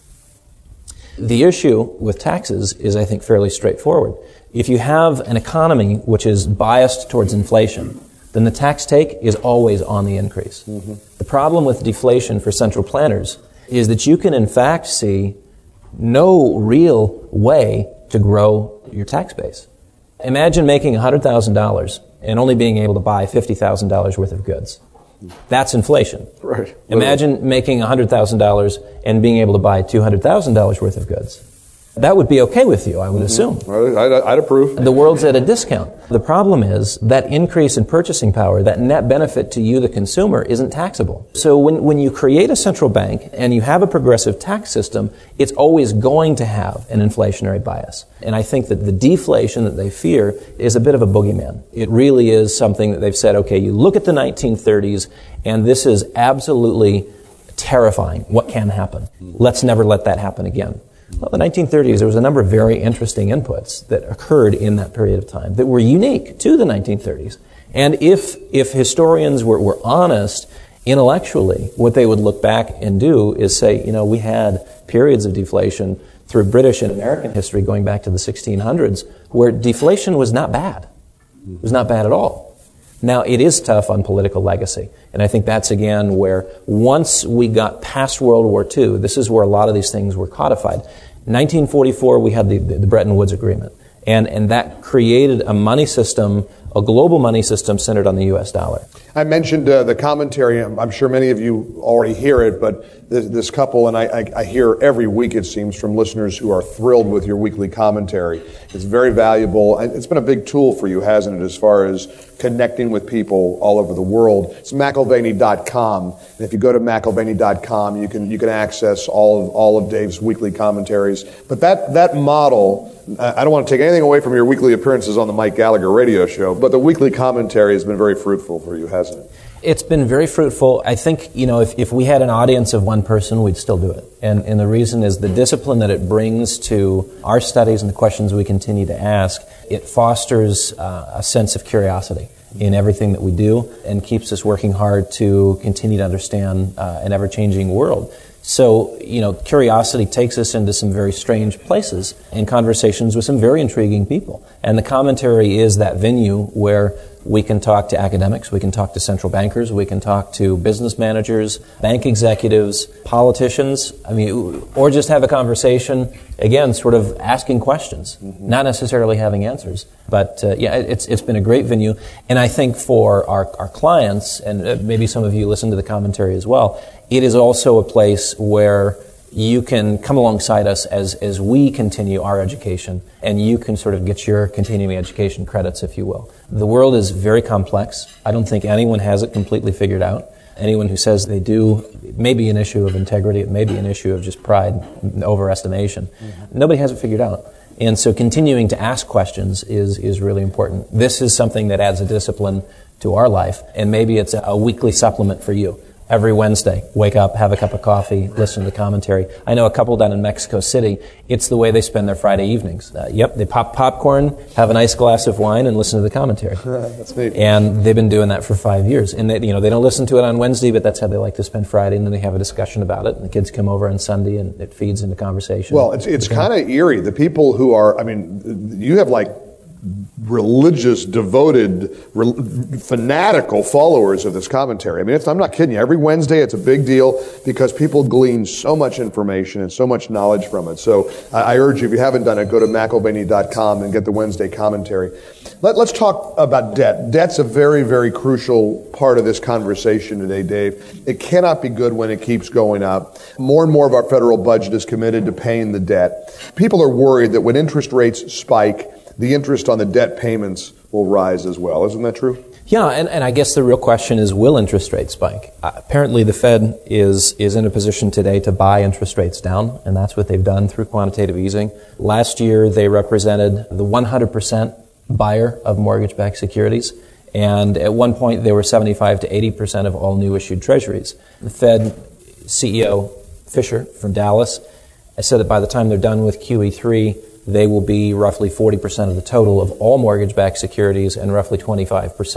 The issue with taxes is, I think, fairly straightforward. If you have an economy which is biased towards inflation, then the tax take is always on the increase. Mm-hmm. The problem with deflation for central planners is that you can in fact see no real way to grow your tax base. Imagine making one hundred thousand dollars and only being able to buy fifty thousand dollars worth of goods. That's inflation. Right. Imagine making one hundred thousand dollars and being able to buy two hundred thousand dollars worth of goods. That would be okay with you, I would assume. I'd, I'd approve. The world's at a discount. The problem is that increase in purchasing power, that net benefit to you, the consumer, isn't taxable. So when, when you create a central bank and you have a progressive tax system, it's always going to have an inflationary bias. And I think that the deflation that they fear is a bit of a boogeyman. It really is something that they've said, okay, you look at the nineteen thirties, and this is absolutely terrifying. What can happen? Let's never let that happen again. Well, the nineteen thirties, there was a number of very interesting inputs that occurred in that period of time that were unique to the nineteen thirties. And if if historians were, were honest intellectually, what they would look back and do is say, you know, we had periods of deflation through British and American history going back to the sixteen hundreds where deflation was not bad. It was not bad at all. Now, it is tough on political legacy. And I think that's, again, where once we got past World War Two, this is where a lot of these things were codified. nineteen forty-four, we had the, the Bretton Woods Agreement. And, and that created a money system, a global money system centered on the U S dollar. I mentioned uh, the commentary. I'm, I'm sure many of you already hear it, but this, this couple, and I, I, I hear every week, it seems, from listeners who are thrilled with your weekly commentary. It's very valuable. It's been a big tool for you, hasn't it, as far as connecting with people all over the world. It's McElvaney dot com. And if you go to McElvaney dot com, you can you can access all of all of Dave's weekly commentaries. But that that model, I don't want to take anything away from your weekly appearances on the Mike Gallagher radio show, but the weekly commentary has been very fruitful for you, hasn't it? It's been very fruitful. I think, you know, if, if we had an audience of one person, we'd still do it. And, and the reason is the discipline that it brings to our studies and the questions we continue to ask. It fosters uh, a sense of curiosity in everything that we do and keeps us working hard to continue to understand uh, an ever-changing world. So, you know, curiosity takes us into some very strange places and conversations with some very intriguing people. And the commentary is that venue where we can talk to academics, we can talk to central bankers, we can talk to business managers, bank executives, politicians, I mean, or just have a conversation, again, sort of asking questions, mm-hmm. not necessarily having answers. But, uh, yeah, it's it's been a great venue. And I think for our, our clients, and maybe some of you listen to the commentary as well, it is also a place where you can come alongside us as, as we continue our education, and you can sort of get your continuing education credits, if you will. The world is very complex. I don't think anyone has it completely figured out. Anyone who says they do, it may be an issue of integrity, it may be an issue of just pride, overestimation. Mm-hmm. Nobody has it figured out. And so continuing to ask questions is, is really important. This is something that adds a discipline to our life, and maybe it's a, a weekly supplement for you. Every Wednesday, wake up, have a cup of coffee, listen to the commentary. I know a couple down in Mexico City, it's the way they spend their Friday evenings. Uh, yep, they pop popcorn, have a nice glass of wine, and listen to the commentary. That's neat. And they've been doing that for five years. And they, you know, they don't listen to it on Wednesday, but that's how they like to spend Friday, and then they have a discussion about it, and the kids come over on Sunday, and it feeds into conversation. Well, it's, it's kind of eerie. The people who are, I mean, you have like religious, devoted, re- fanatical followers of this commentary. I mean, it's, I'm not kidding you. Every Wednesday, it's a big deal because people glean so much information and so much knowledge from it. So I, I urge you, if you haven't done it, go to McElvaney dot com and get the Wednesday commentary. Let, let's talk about debt. Debt's a very, very crucial part of this conversation today, Dave. It cannot be good when it keeps going up. More and more of our federal budget is committed to paying the debt. People are worried that when interest rates spike, the interest on the debt payments will rise as well. Isn't that true? Yeah, and, and I guess the real question is, will interest rates spike? Uh, apparently the Fed is is in a position today to buy interest rates down, and that's what they've done through quantitative easing. Last year, they represented the one hundred percent buyer of mortgage-backed securities, and at one point, they were seventy-five to eighty percent of all new issued treasuries. The Fed C E O Fisher from Dallas said that by the time they're done with Q E three, they will be roughly forty percent of the total of all mortgage-backed securities and roughly twenty-five percent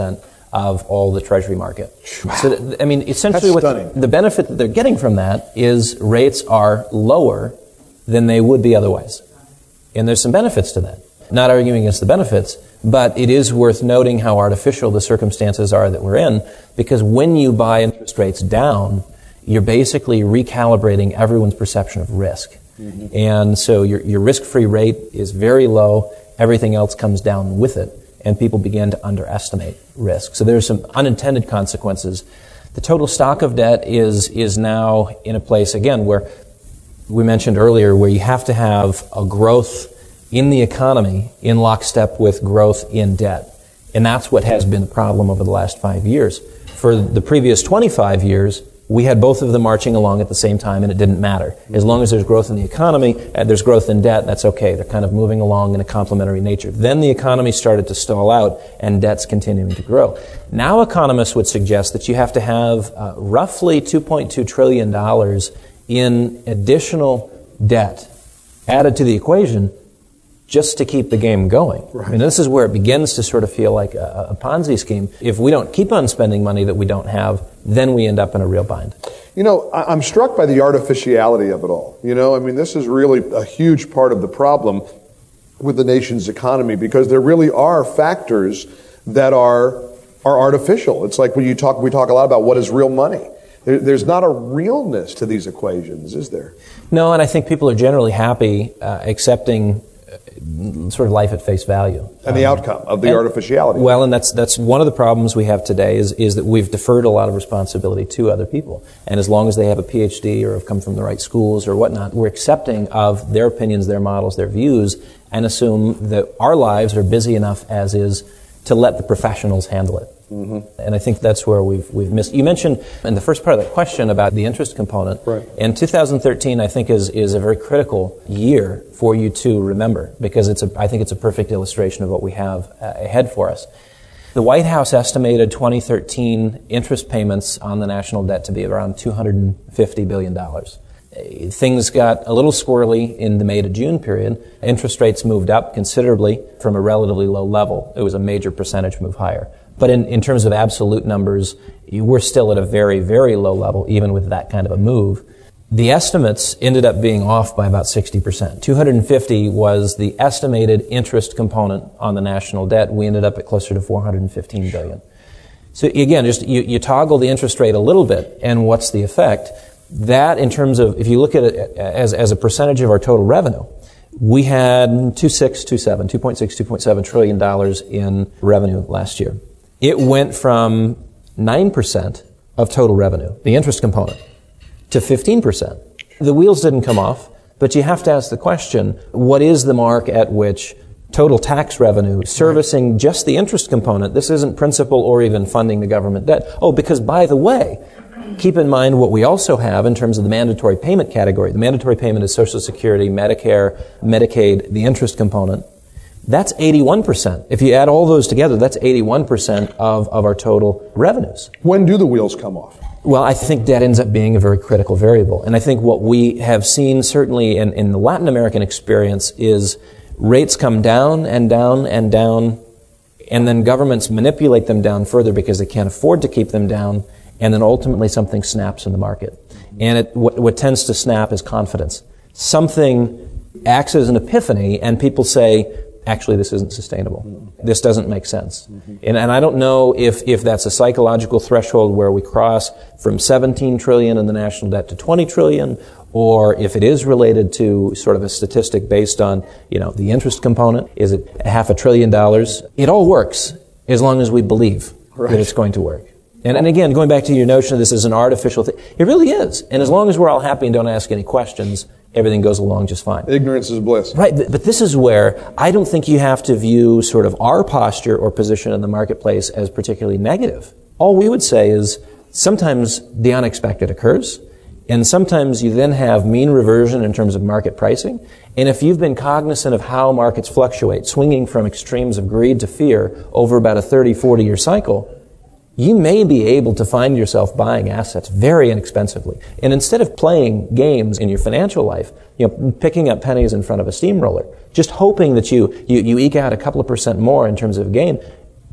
of all the Treasury market. Wow. So, th- I mean, essentially That's what stunning. the, the benefit that they're getting from that is rates are lower than they would be otherwise. And there's some benefits to that. Not arguing against the benefits, but it is worth noting how artificial the circumstances are that we're in, because when you buy interest rates down, you're basically recalibrating everyone's perception of risk. Mm-hmm. And so your, your risk-free rate is very low, everything else comes down with it, and people begin to underestimate risk. So there's some unintended consequences. The total stock of debt is is now in a place, again, where we mentioned earlier, where you have to have a growth in the economy in lockstep with growth in debt. And that's what has been the problem over the last five years. For the previous twenty-five years, we had both of them marching along at the same time, and it didn't matter. As long as there's growth in the economy, and there's growth in debt, that's okay. They're kind of moving along in a complementary nature. Then the economy started to stall out, and debt's continuing to grow. Now economists would suggest that you have to have uh, roughly two point two trillion dollars in additional debt added to the equation just to keep the game going. Right. I mean, this is where it begins to sort of feel like a, a Ponzi scheme. If we don't keep on spending money that we don't have, then we end up in a real bind. You know, I'm struck by the artificiality of it all. You know, I mean, this is really a huge part of the problem with the nation's economy, because there really are factors that are are artificial. It's like when you talk, we talk a lot about what is real money. There, there's not a realness to these equations, is there? No, and I think people are generally happy uh, accepting sort of life at face value. And the um, outcome of the and, artificiality. Well, and that's that's one of the problems we have today is, is that we've deferred a lot of responsibility to other people. And as long as they have a P H D or have come from the right schools or whatnot, we're accepting of their opinions, their models, their views, and assume that our lives are busy enough as is to let the professionals handle it. Mm-hmm. And I think that's where we've we've missed. You mentioned in the first part of that question about the interest component. Right. And two thousand thirteen, I think, is is a very critical year for you to remember, because it's a I think it's a perfect illustration of what we have uh, ahead for us. The White House estimated twenty thirteen interest payments on the national debt to be around two hundred fifty billion dollars. Things got a little squirrely in the May to June period. Interest rates moved up considerably from a relatively low level. It was a major percentage move higher. But in, in terms of absolute numbers, we're still at a very, very low level, even with that kind of a move. The estimates ended up being off by about sixty percent. two hundred fifty was the estimated interest component on the national debt. We ended up at closer to four hundred fifteen billion. So again, just you, you toggle the interest rate a little bit, and what's the effect? That, in terms of, if you look at it as, as a percentage of our total revenue, we had two point six, two point seven, two point six, two point seven trillion dollars in revenue last year. It went from nine percent of total revenue, the interest component, to fifteen percent. The wheels didn't come off, but you have to ask the question, what is the mark at which total tax revenue servicing just the interest component, this isn't principal or even funding the government debt. Oh, because by the way, keep in mind what we also have in terms of the mandatory payment category. The mandatory payment is Social Security, Medicare, Medicaid, the interest component. That's eighty-one percent. If you add all those together, that's eighty-one percent of, of our total revenues. When do the wheels come off? Well, I think that ends up being a very critical variable. And I think what we have seen certainly in, in the Latin American experience is rates come down and down and down, and then governments manipulate them down further because they can't afford to keep them down, and then ultimately something snaps in the market. And it, what, what tends to snap is confidence. Something acts as an epiphany, and people say, actually, this isn't sustainable. Mm-hmm. This doesn't make sense. Mm-hmm. And, and I don't know if, if that's a psychological threshold where we cross from seventeen trillion in the national debt to twenty trillion, or if it is related to sort of a statistic based on, you know, the interest component. Is it a half a trillion dollars? It all works as long as we believe right. that it's going to work. And, and again, going back to your notion of this as an artificial thing, it really is. And as long as we're all happy and don't ask any questions, everything goes along just fine. Ignorance is bliss. Right, but this is where I don't think you have to view sort of our posture or position in the marketplace as particularly negative. All we would say is sometimes the unexpected occurs, and sometimes you then have mean reversion in terms of market pricing. And if you've been cognizant of how markets fluctuate, swinging from extremes of greed to fear over about a thirty, forty year cycle, you may be able to find yourself buying assets very inexpensively. And instead of playing games in your financial life, you know, picking up pennies in front of a steamroller, just hoping that you, you, you eke out a couple of percent more in terms of gain,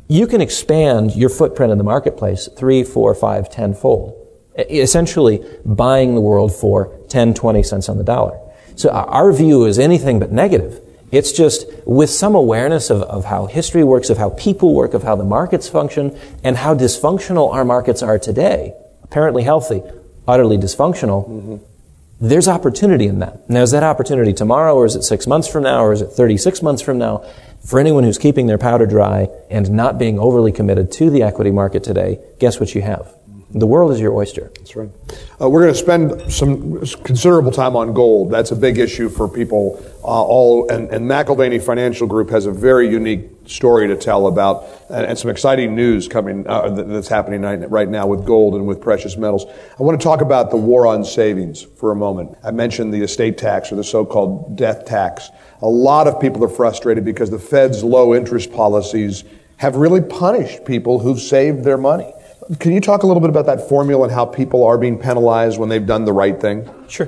you can expand your footprint in the marketplace three, four, five, tenfold. Essentially buying the world for ten, twenty cents on the dollar. So our view is anything but negative. It's just with some awareness of, of how history works, of how people work, of how the markets function, and how dysfunctional our markets are today. Apparently healthy, utterly dysfunctional. Mm-hmm. There's opportunity in that. Now, is that opportunity tomorrow, or is it six months from now, or is it thirty-six months from now? For anyone who's keeping their powder dry and not being overly committed to the equity market today, guess what you have? The world is your oyster. That's right. Uh, we're going to spend some considerable time on gold. That's a big issue for people. Uh, all and, and McIlvaney Financial Group has a very unique story to tell about, and, and some exciting news coming uh, that's happening right now with gold and with precious metals. I want to talk about the war on savings for a moment. I mentioned the estate tax, or the so-called death tax. A lot of people are frustrated because the Fed's low interest policies have really punished people who've saved their money. Can you talk a little bit about that formula and how people are being penalized when they've done the right thing? Sure.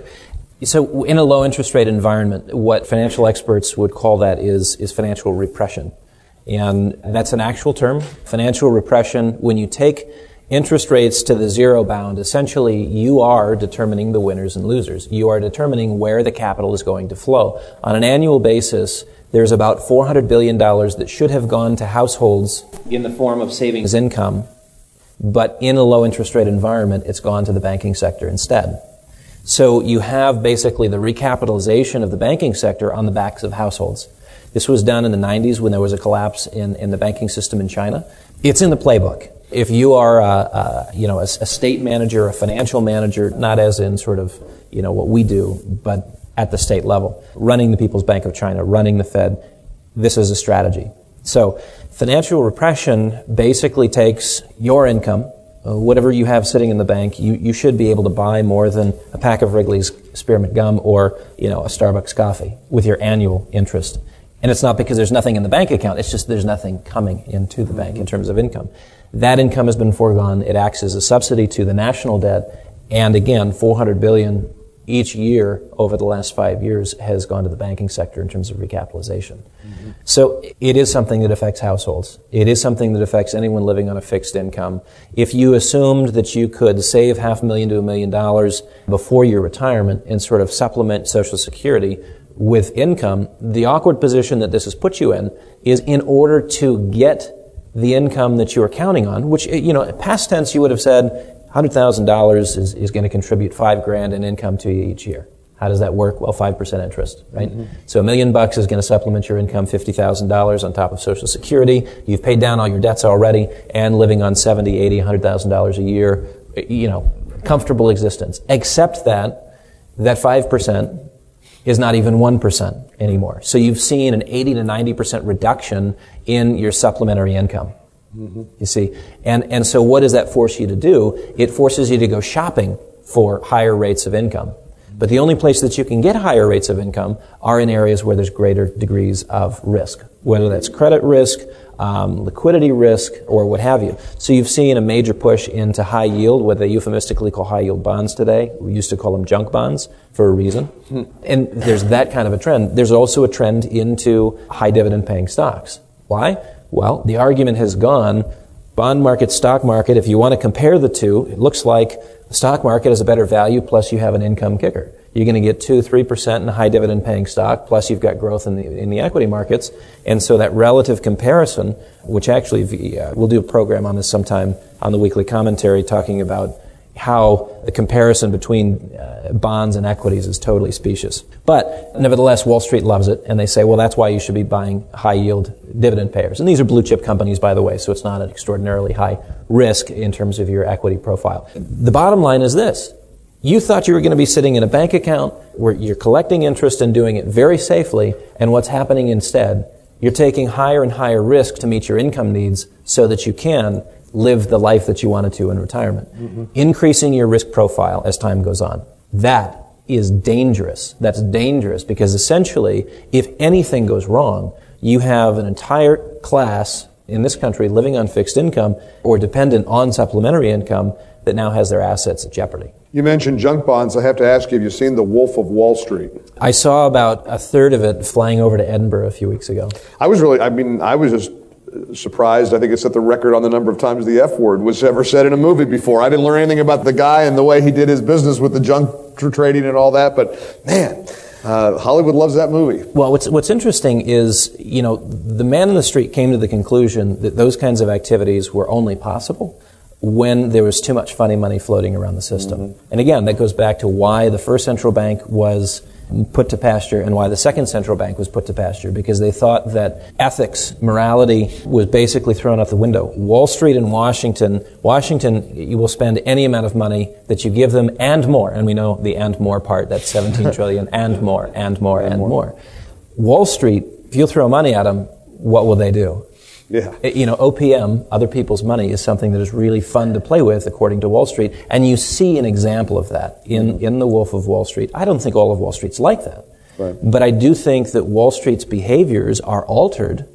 So in a low interest rate environment, what financial experts would call that is, is financial repression. And that's an actual term. Financial repression, when you take interest rates to the zero bound, essentially you are determining the winners and losers. You are determining where the capital is going to flow. On an annual basis, there's about four hundred billion dollars that should have gone to households in the form of savings income. But in a low interest rate environment, it's gone to the banking sector instead. So you have basically the recapitalization of the banking sector on the backs of households. This was done in the nineties when there was a collapse in, in the banking system in China. It's in the playbook. If you are a, a you know a, a state manager, a financial manager, not as in sort of you know what we do, but at the state level, running the People's Bank of China, running the Fed, this is a strategy. So financial repression basically takes your income, uh, whatever you have sitting in the bank, you, you should be able to buy more than a pack of Wrigley's Spearmint Gum or, you know, a Starbucks coffee with your annual interest. And it's not because there's nothing in the bank account, it's just there's nothing coming into the bank in terms of income. That income has been foregone. It acts as a subsidy to the national debt. And again, four hundred billion dollars each year over the last five years has gone to the banking sector in terms of recapitalization. Mm-hmm. So it is something that affects households. It is something that affects anyone living on a fixed income. If you assumed that you could save half a million to a million dollars before your retirement and sort of supplement Social Security with income, the awkward position that this has put you in is in order to get the income that you are counting on, which, you know, past tense you would have said, one hundred thousand dollars is, is going to contribute five grand in income to you each year. How does that work? Well, five percent interest, right? Mm-hmm. So a million bucks is going to supplement your income fifty thousand dollars on top of Social Security. You've paid down all your debts already and living on seventy, eighty, one hundred thousand dollars a year, you know, comfortable existence. Except that, that five percent is not even one percent anymore. So you've seen an eighty to ninety percent reduction in your supplementary income. Mm-hmm. You see, and, and so what does that force you to do? It forces you to go shopping for higher rates of income. But the only place that you can get higher rates of income are in areas where there's greater degrees of risk, whether that's credit risk, um, liquidity risk, or what have you. So you've seen a major push into high yield, what they euphemistically call high yield bonds today. We used to call them junk bonds for a reason. Hmm. And there's that kind of a trend. There's also a trend into high dividend paying stocks. Why? Well, the argument has gone, bond market, stock market, if you want to compare the two, it looks like the stock market is a better value, plus you have an income kicker. You're going to get two, three percent in a high dividend paying stock, plus you've got growth in the, in the equity markets. And so that relative comparison, which actually, uh, we'll do a program on this sometime on the weekly commentary talking about how the comparison between uh, bonds and equities is totally specious. But nevertheless, Wall Street loves it, and they say, well, that's why you should be buying high-yield dividend payers. And these are blue-chip companies, by the way, so it's not an extraordinarily high risk in terms of your equity profile. The bottom line is this. You thought you were going to be sitting in a bank account where you're collecting interest and doing it very safely, and what's happening instead, you're taking higher and higher risk to meet your income needs so that you can live the life that you wanted to in retirement. Mm-hmm. Increasing your risk profile as time goes on. That is dangerous. That's dangerous because essentially, if anything goes wrong, you have an entire class in this country living on fixed income or dependent on supplementary income that now has their assets at jeopardy. You mentioned junk bonds. I have to ask you, have you seen The Wolf of Wall Street? I saw about a third of it flying over to Edinburgh a few weeks ago. I was really, I mean, I was just surprised. I think it set the record on the number of times the F word was ever said in a movie before. I didn't learn anything about the guy and the way he did his business with the junk trading and all that, but man, uh, Hollywood loves that movie. Well, what's what's interesting is, you know, the man in the street came to the conclusion that those kinds of activities were only possible when there was too much funny money floating around the system. Mm-hmm. And again, that goes back to why the first central bank was put to pasture and why the second central bank was put to pasture, because they thought that ethics, morality was basically thrown out the window. Wall Street and Washington, Washington, you will spend any amount of money that you give them and more. And we know the and more part, that's seventeen trillion and more, and more, and, and more. more. Wall Street, if you throw money at them, what will they do? Yeah. You know, O P M, other people's money, is something that is really fun to play with, according to Wall Street. And you see an example of that in, in The Wolf of Wall Street. I don't think all of Wall Street's like that. Right. But I do think that Wall Street's behaviors are altered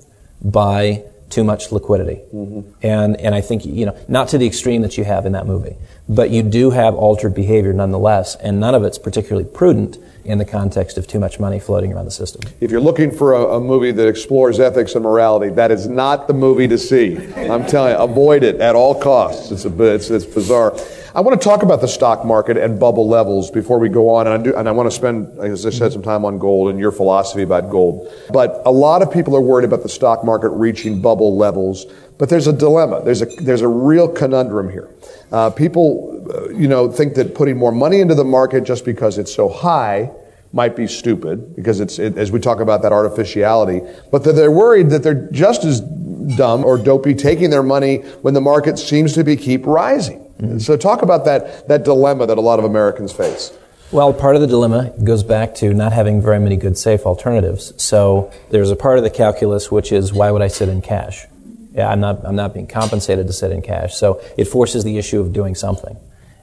by too much liquidity. Mm-hmm. And, and I think, you know, not to the extreme that you have in that movie, but you do have altered behavior nonetheless, and none of it's particularly prudent in the context of too much money floating around the system. If you're looking for a, a movie that explores ethics and morality, that is not the movie to see. I'm telling you, avoid it at all costs. It's a, it's, it's bizarre. I want to talk about the stock market and bubble levels before we go on, and I, do, and I want to spend, as I said, some time on gold and your philosophy about gold. But a lot of people are worried about the stock market reaching bubble levels, but there's a dilemma. There's a there's a real conundrum here. Uh, people, uh, you know, think that putting more money into the market just because it's so high might be stupid, because it's, it, as we talk about that artificiality, but that they're worried that they're just as dumb or dopey taking their money when the market seems to be keep rising. Mm-hmm. So talk about that, that dilemma that a lot of Americans face. Well, part of the dilemma goes back to not having very many good safe alternatives. So there's a part of the calculus which is, why would I sit in cash? Yeah, I'm not, I'm not being compensated to sit in cash. So it forces the issue of doing something.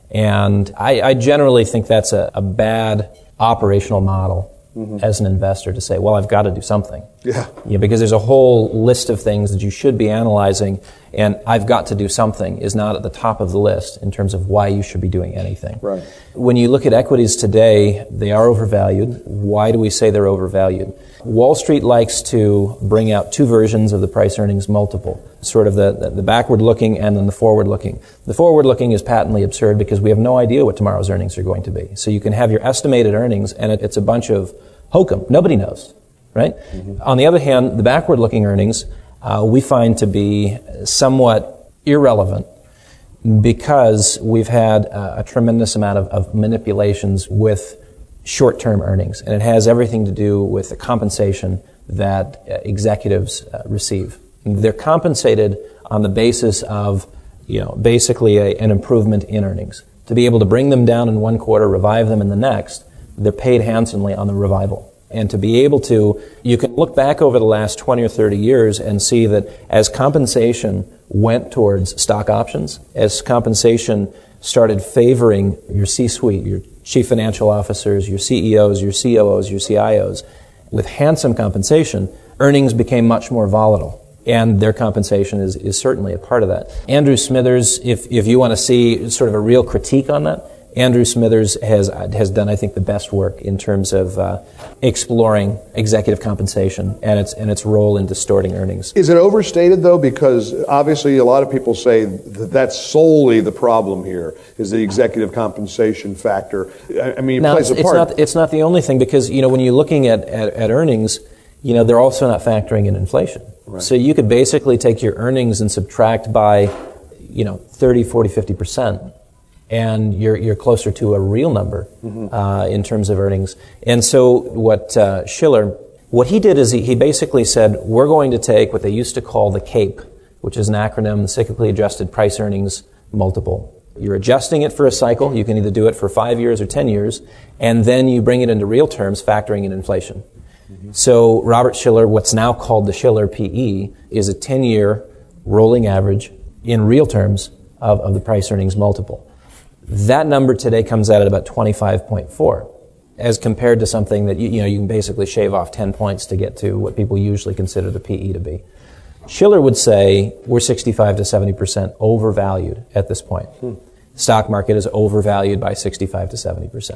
And I, I generally think that's a, a bad operational model. Mm-hmm. As an investor, to say, well, I've got to do something. Yeah. Yeah, because there's a whole list of things that you should be analyzing, and I've got to do something is not at the top of the list in terms of why you should be doing anything. Right. When you look at equities today, they are overvalued. Why do we say they're overvalued? Wall Street likes to bring out two versions of the price-earnings multiple, sort of the, the backward-looking and then the forward-looking. The forward-looking is patently absurd because we have no idea what tomorrow's earnings are going to be. So you can have your estimated earnings, and it, it's a bunch of hokum. Nobody knows, right? Mm-hmm. On the other hand, the backward-looking earnings uh, we find to be somewhat irrelevant because we've had uh, a tremendous amount of, of manipulations with short-term earnings, and it has everything to do with the compensation that uh, executives uh, receive. They're compensated on the basis of, you know, basically a, an improvement in earnings. To be able to bring them down in one quarter, revive them in the next, they're paid handsomely on the revival. And to be able to, you can look back over the last twenty or thirty years and see that as compensation went towards stock options, as compensation started favoring your C-suite, your chief financial officers, your C E Os, your C O Os, your C I Os, with handsome compensation, earnings became much more volatile. And their compensation is, is certainly a part of that. Andrew Smithers, if, if you want to see sort of a real critique on that, Andrew Smithers has has done, I think, the best work in terms of uh, exploring executive compensation and its and its role in distorting earnings. Is it overstated, though? Because obviously a lot of people say that that's solely the problem here, is the executive compensation factor. I mean, it now, plays it's, a part. It's not, it's not the only thing, because, you know, when you're looking at, at, at earnings, you know, they're also not factoring in inflation. Right. So you could basically take your earnings and subtract by, you know, thirty, forty, fifty percent. And you're you're closer to a real number mm-hmm. uh, in terms of earnings. And so what uh, Shiller, what he did is he, he basically said, we're going to take what they used to call the CAPE, which is an acronym, the cyclically adjusted price earnings multiple. You're adjusting it for a cycle. You can either do it for five years or ten years, and then you bring it into real terms, factoring in inflation. Mm-hmm. So Robert Shiller, what's now called the Shiller P E, is a ten-year rolling average in real terms of, of the price earnings multiple. That number today comes out at about twenty-five point four, as compared to something that, you, you know, you can basically shave off ten points to get to what people usually consider the P E to be. Shiller would say we're sixty-five to seventy percent overvalued at this point. Hmm. Stock market is overvalued by sixty-five to seventy percent.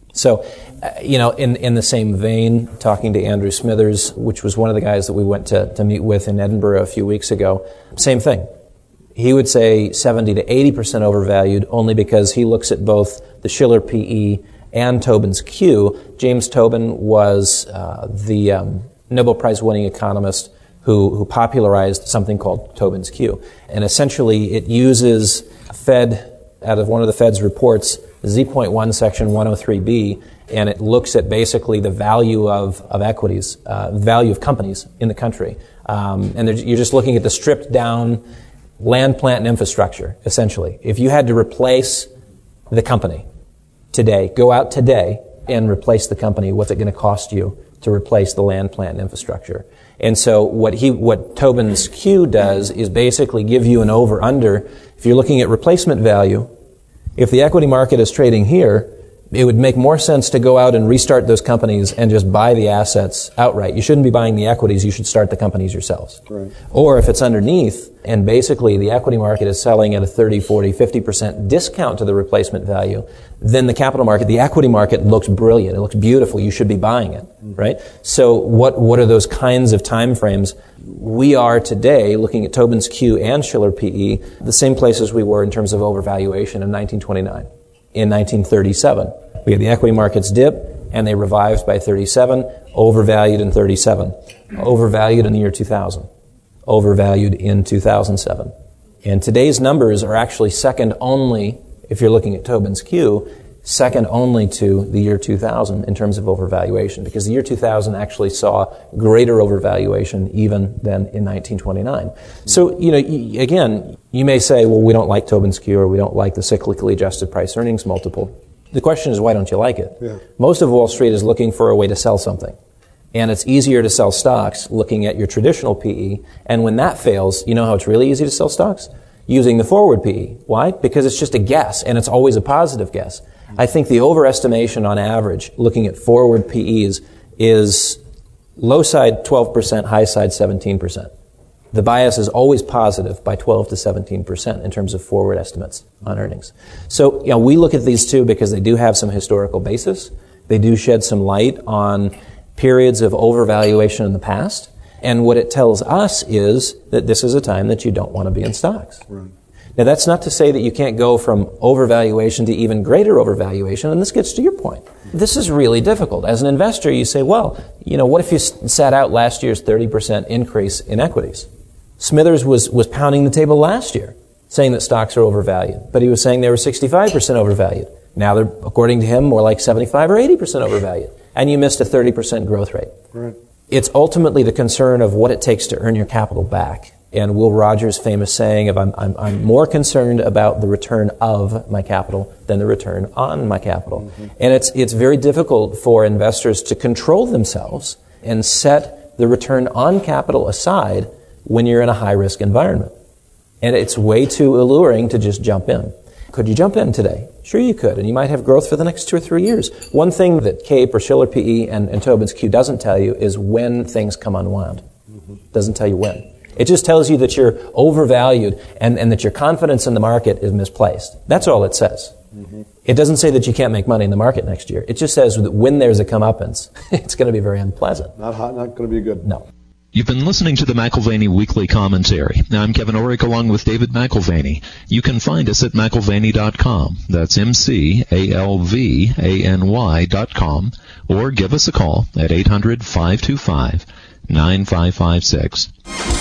So, uh, you know, in, in the same vein, talking to Andrew Smithers, which was one of the guys that we went to, to meet with in Edinburgh a few weeks ago, same thing. He would say seventy to eighty percent overvalued only because he looks at both the Shiller P E and Tobin's Q. James Tobin was uh, the um, Nobel Prize-winning economist who, who popularized something called Tobin's Q. And essentially it uses Fed, out of one of the Fed's reports, Z point one, section one oh three B, and it looks at basically the value of, of equities, uh, value of companies in the country. Um, and you're just looking at the stripped down land, plant, and infrastructure, essentially. If you had to replace the company today, go out today and replace the company, what's it going to cost you to replace the land, plant, and infrastructure? And so what he, what Tobin's Q does is basically give you an over-under. If you're looking at replacement value, if the equity market is trading here, it would make more sense to go out and restart those companies and just buy the assets outright. You shouldn't be buying the equities. You should start the companies yourselves. Right. Or if it's underneath and basically the equity market is selling at a thirty, forty, fifty percent discount to the replacement value, then the capital market, the equity market looks brilliant. It looks beautiful. You should be buying it, mm-hmm. right? So what, what are those kinds of time frames? We are today looking at Tobin's Q and Shiller P E, the same places we were in terms of overvaluation in nineteen twenty-nine. In nineteen thirty-seven, we had the equity markets dip, and they revived by thirty-seven, overvalued in thirty-seven, overvalued in the year two thousand, overvalued in two thousand seven. And today's numbers are actually second only, if you're looking at Tobin's Q, second only to the year two thousand in terms of overvaluation, because the year two thousand actually saw greater overvaluation even than in nineteen twenty-nine. So, you know, again, you may say, well, we don't like Tobin's Q or we don't like the cyclically adjusted price earnings multiple. The question is, why don't you like it? Yeah. Most of Wall Street is looking for a way to sell something. And it's easier to sell stocks looking at your traditional P E. And when that fails, you know how it's really easy to sell stocks? Using the forward P E. Why? Because it's just a guess, and it's always a positive guess. I think the overestimation on average, looking at forward P Es, is low side twelve percent, high side seventeen percent. The bias is always positive by twelve to seventeen percent in terms of forward estimates on earnings. So, you know, we look at these two because they do have some historical basis. They do shed some light on periods of overvaluation in the past. And what it tells us is that this is a time that you don't want to be in stocks. Right. Now, that's not to say that you can't go from overvaluation to even greater overvaluation, and this gets to your point. This is really difficult. As an investor, you say, well, you know, what if you sat out last year's thirty percent increase in equities? Smithers was, was pounding the table last year, saying that stocks are overvalued, but he was saying they were sixty-five percent overvalued. Now they're, according to him, more like seventy-five or eighty percent overvalued, and you missed a thirty percent growth rate. Right. It's ultimately the concern of what it takes to earn your capital back. And Will Rogers' famous saying of I'm, I'm, I'm more concerned about the return of my capital than the return on my capital. Mm-hmm. And it's, it's very difficult for investors to control themselves and set the return on capital aside when you're in a high-risk environment. And it's way too alluring to just jump in. Could you jump in today? Sure you could, and you might have growth for the next two or three years. One thing that CAPE or Shiller P E and, and Tobin's Q doesn't tell you is when things come unwound. Mm-hmm. Doesn't tell you when. It just tells you that you're overvalued and, and that your confidence in the market is misplaced. That's all it says. Mm-hmm. It doesn't say that you can't make money in the market next year. It just says that when there's a comeuppance, it's going to be very unpleasant. Not hot, not going to be good. No. You've been listening to the McAlvany Weekly Commentary. I'm Kevin Orrick along with David McAlvany. You can find us at McAlvany dot com. That's M C A L V A N Y dot com. Or give us a call at eight hundred, five two five, nine five five six.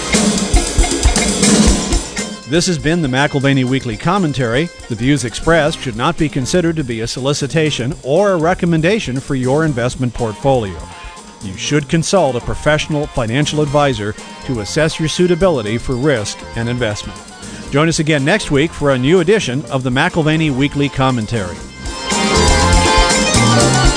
This has been the McAlvany Weekly Commentary. The views expressed should not be considered to be a solicitation or a recommendation for your investment portfolio. You should consult a professional financial advisor to assess your suitability for risk and investment. Join us again next week for a new edition of the McAlvany Weekly Commentary.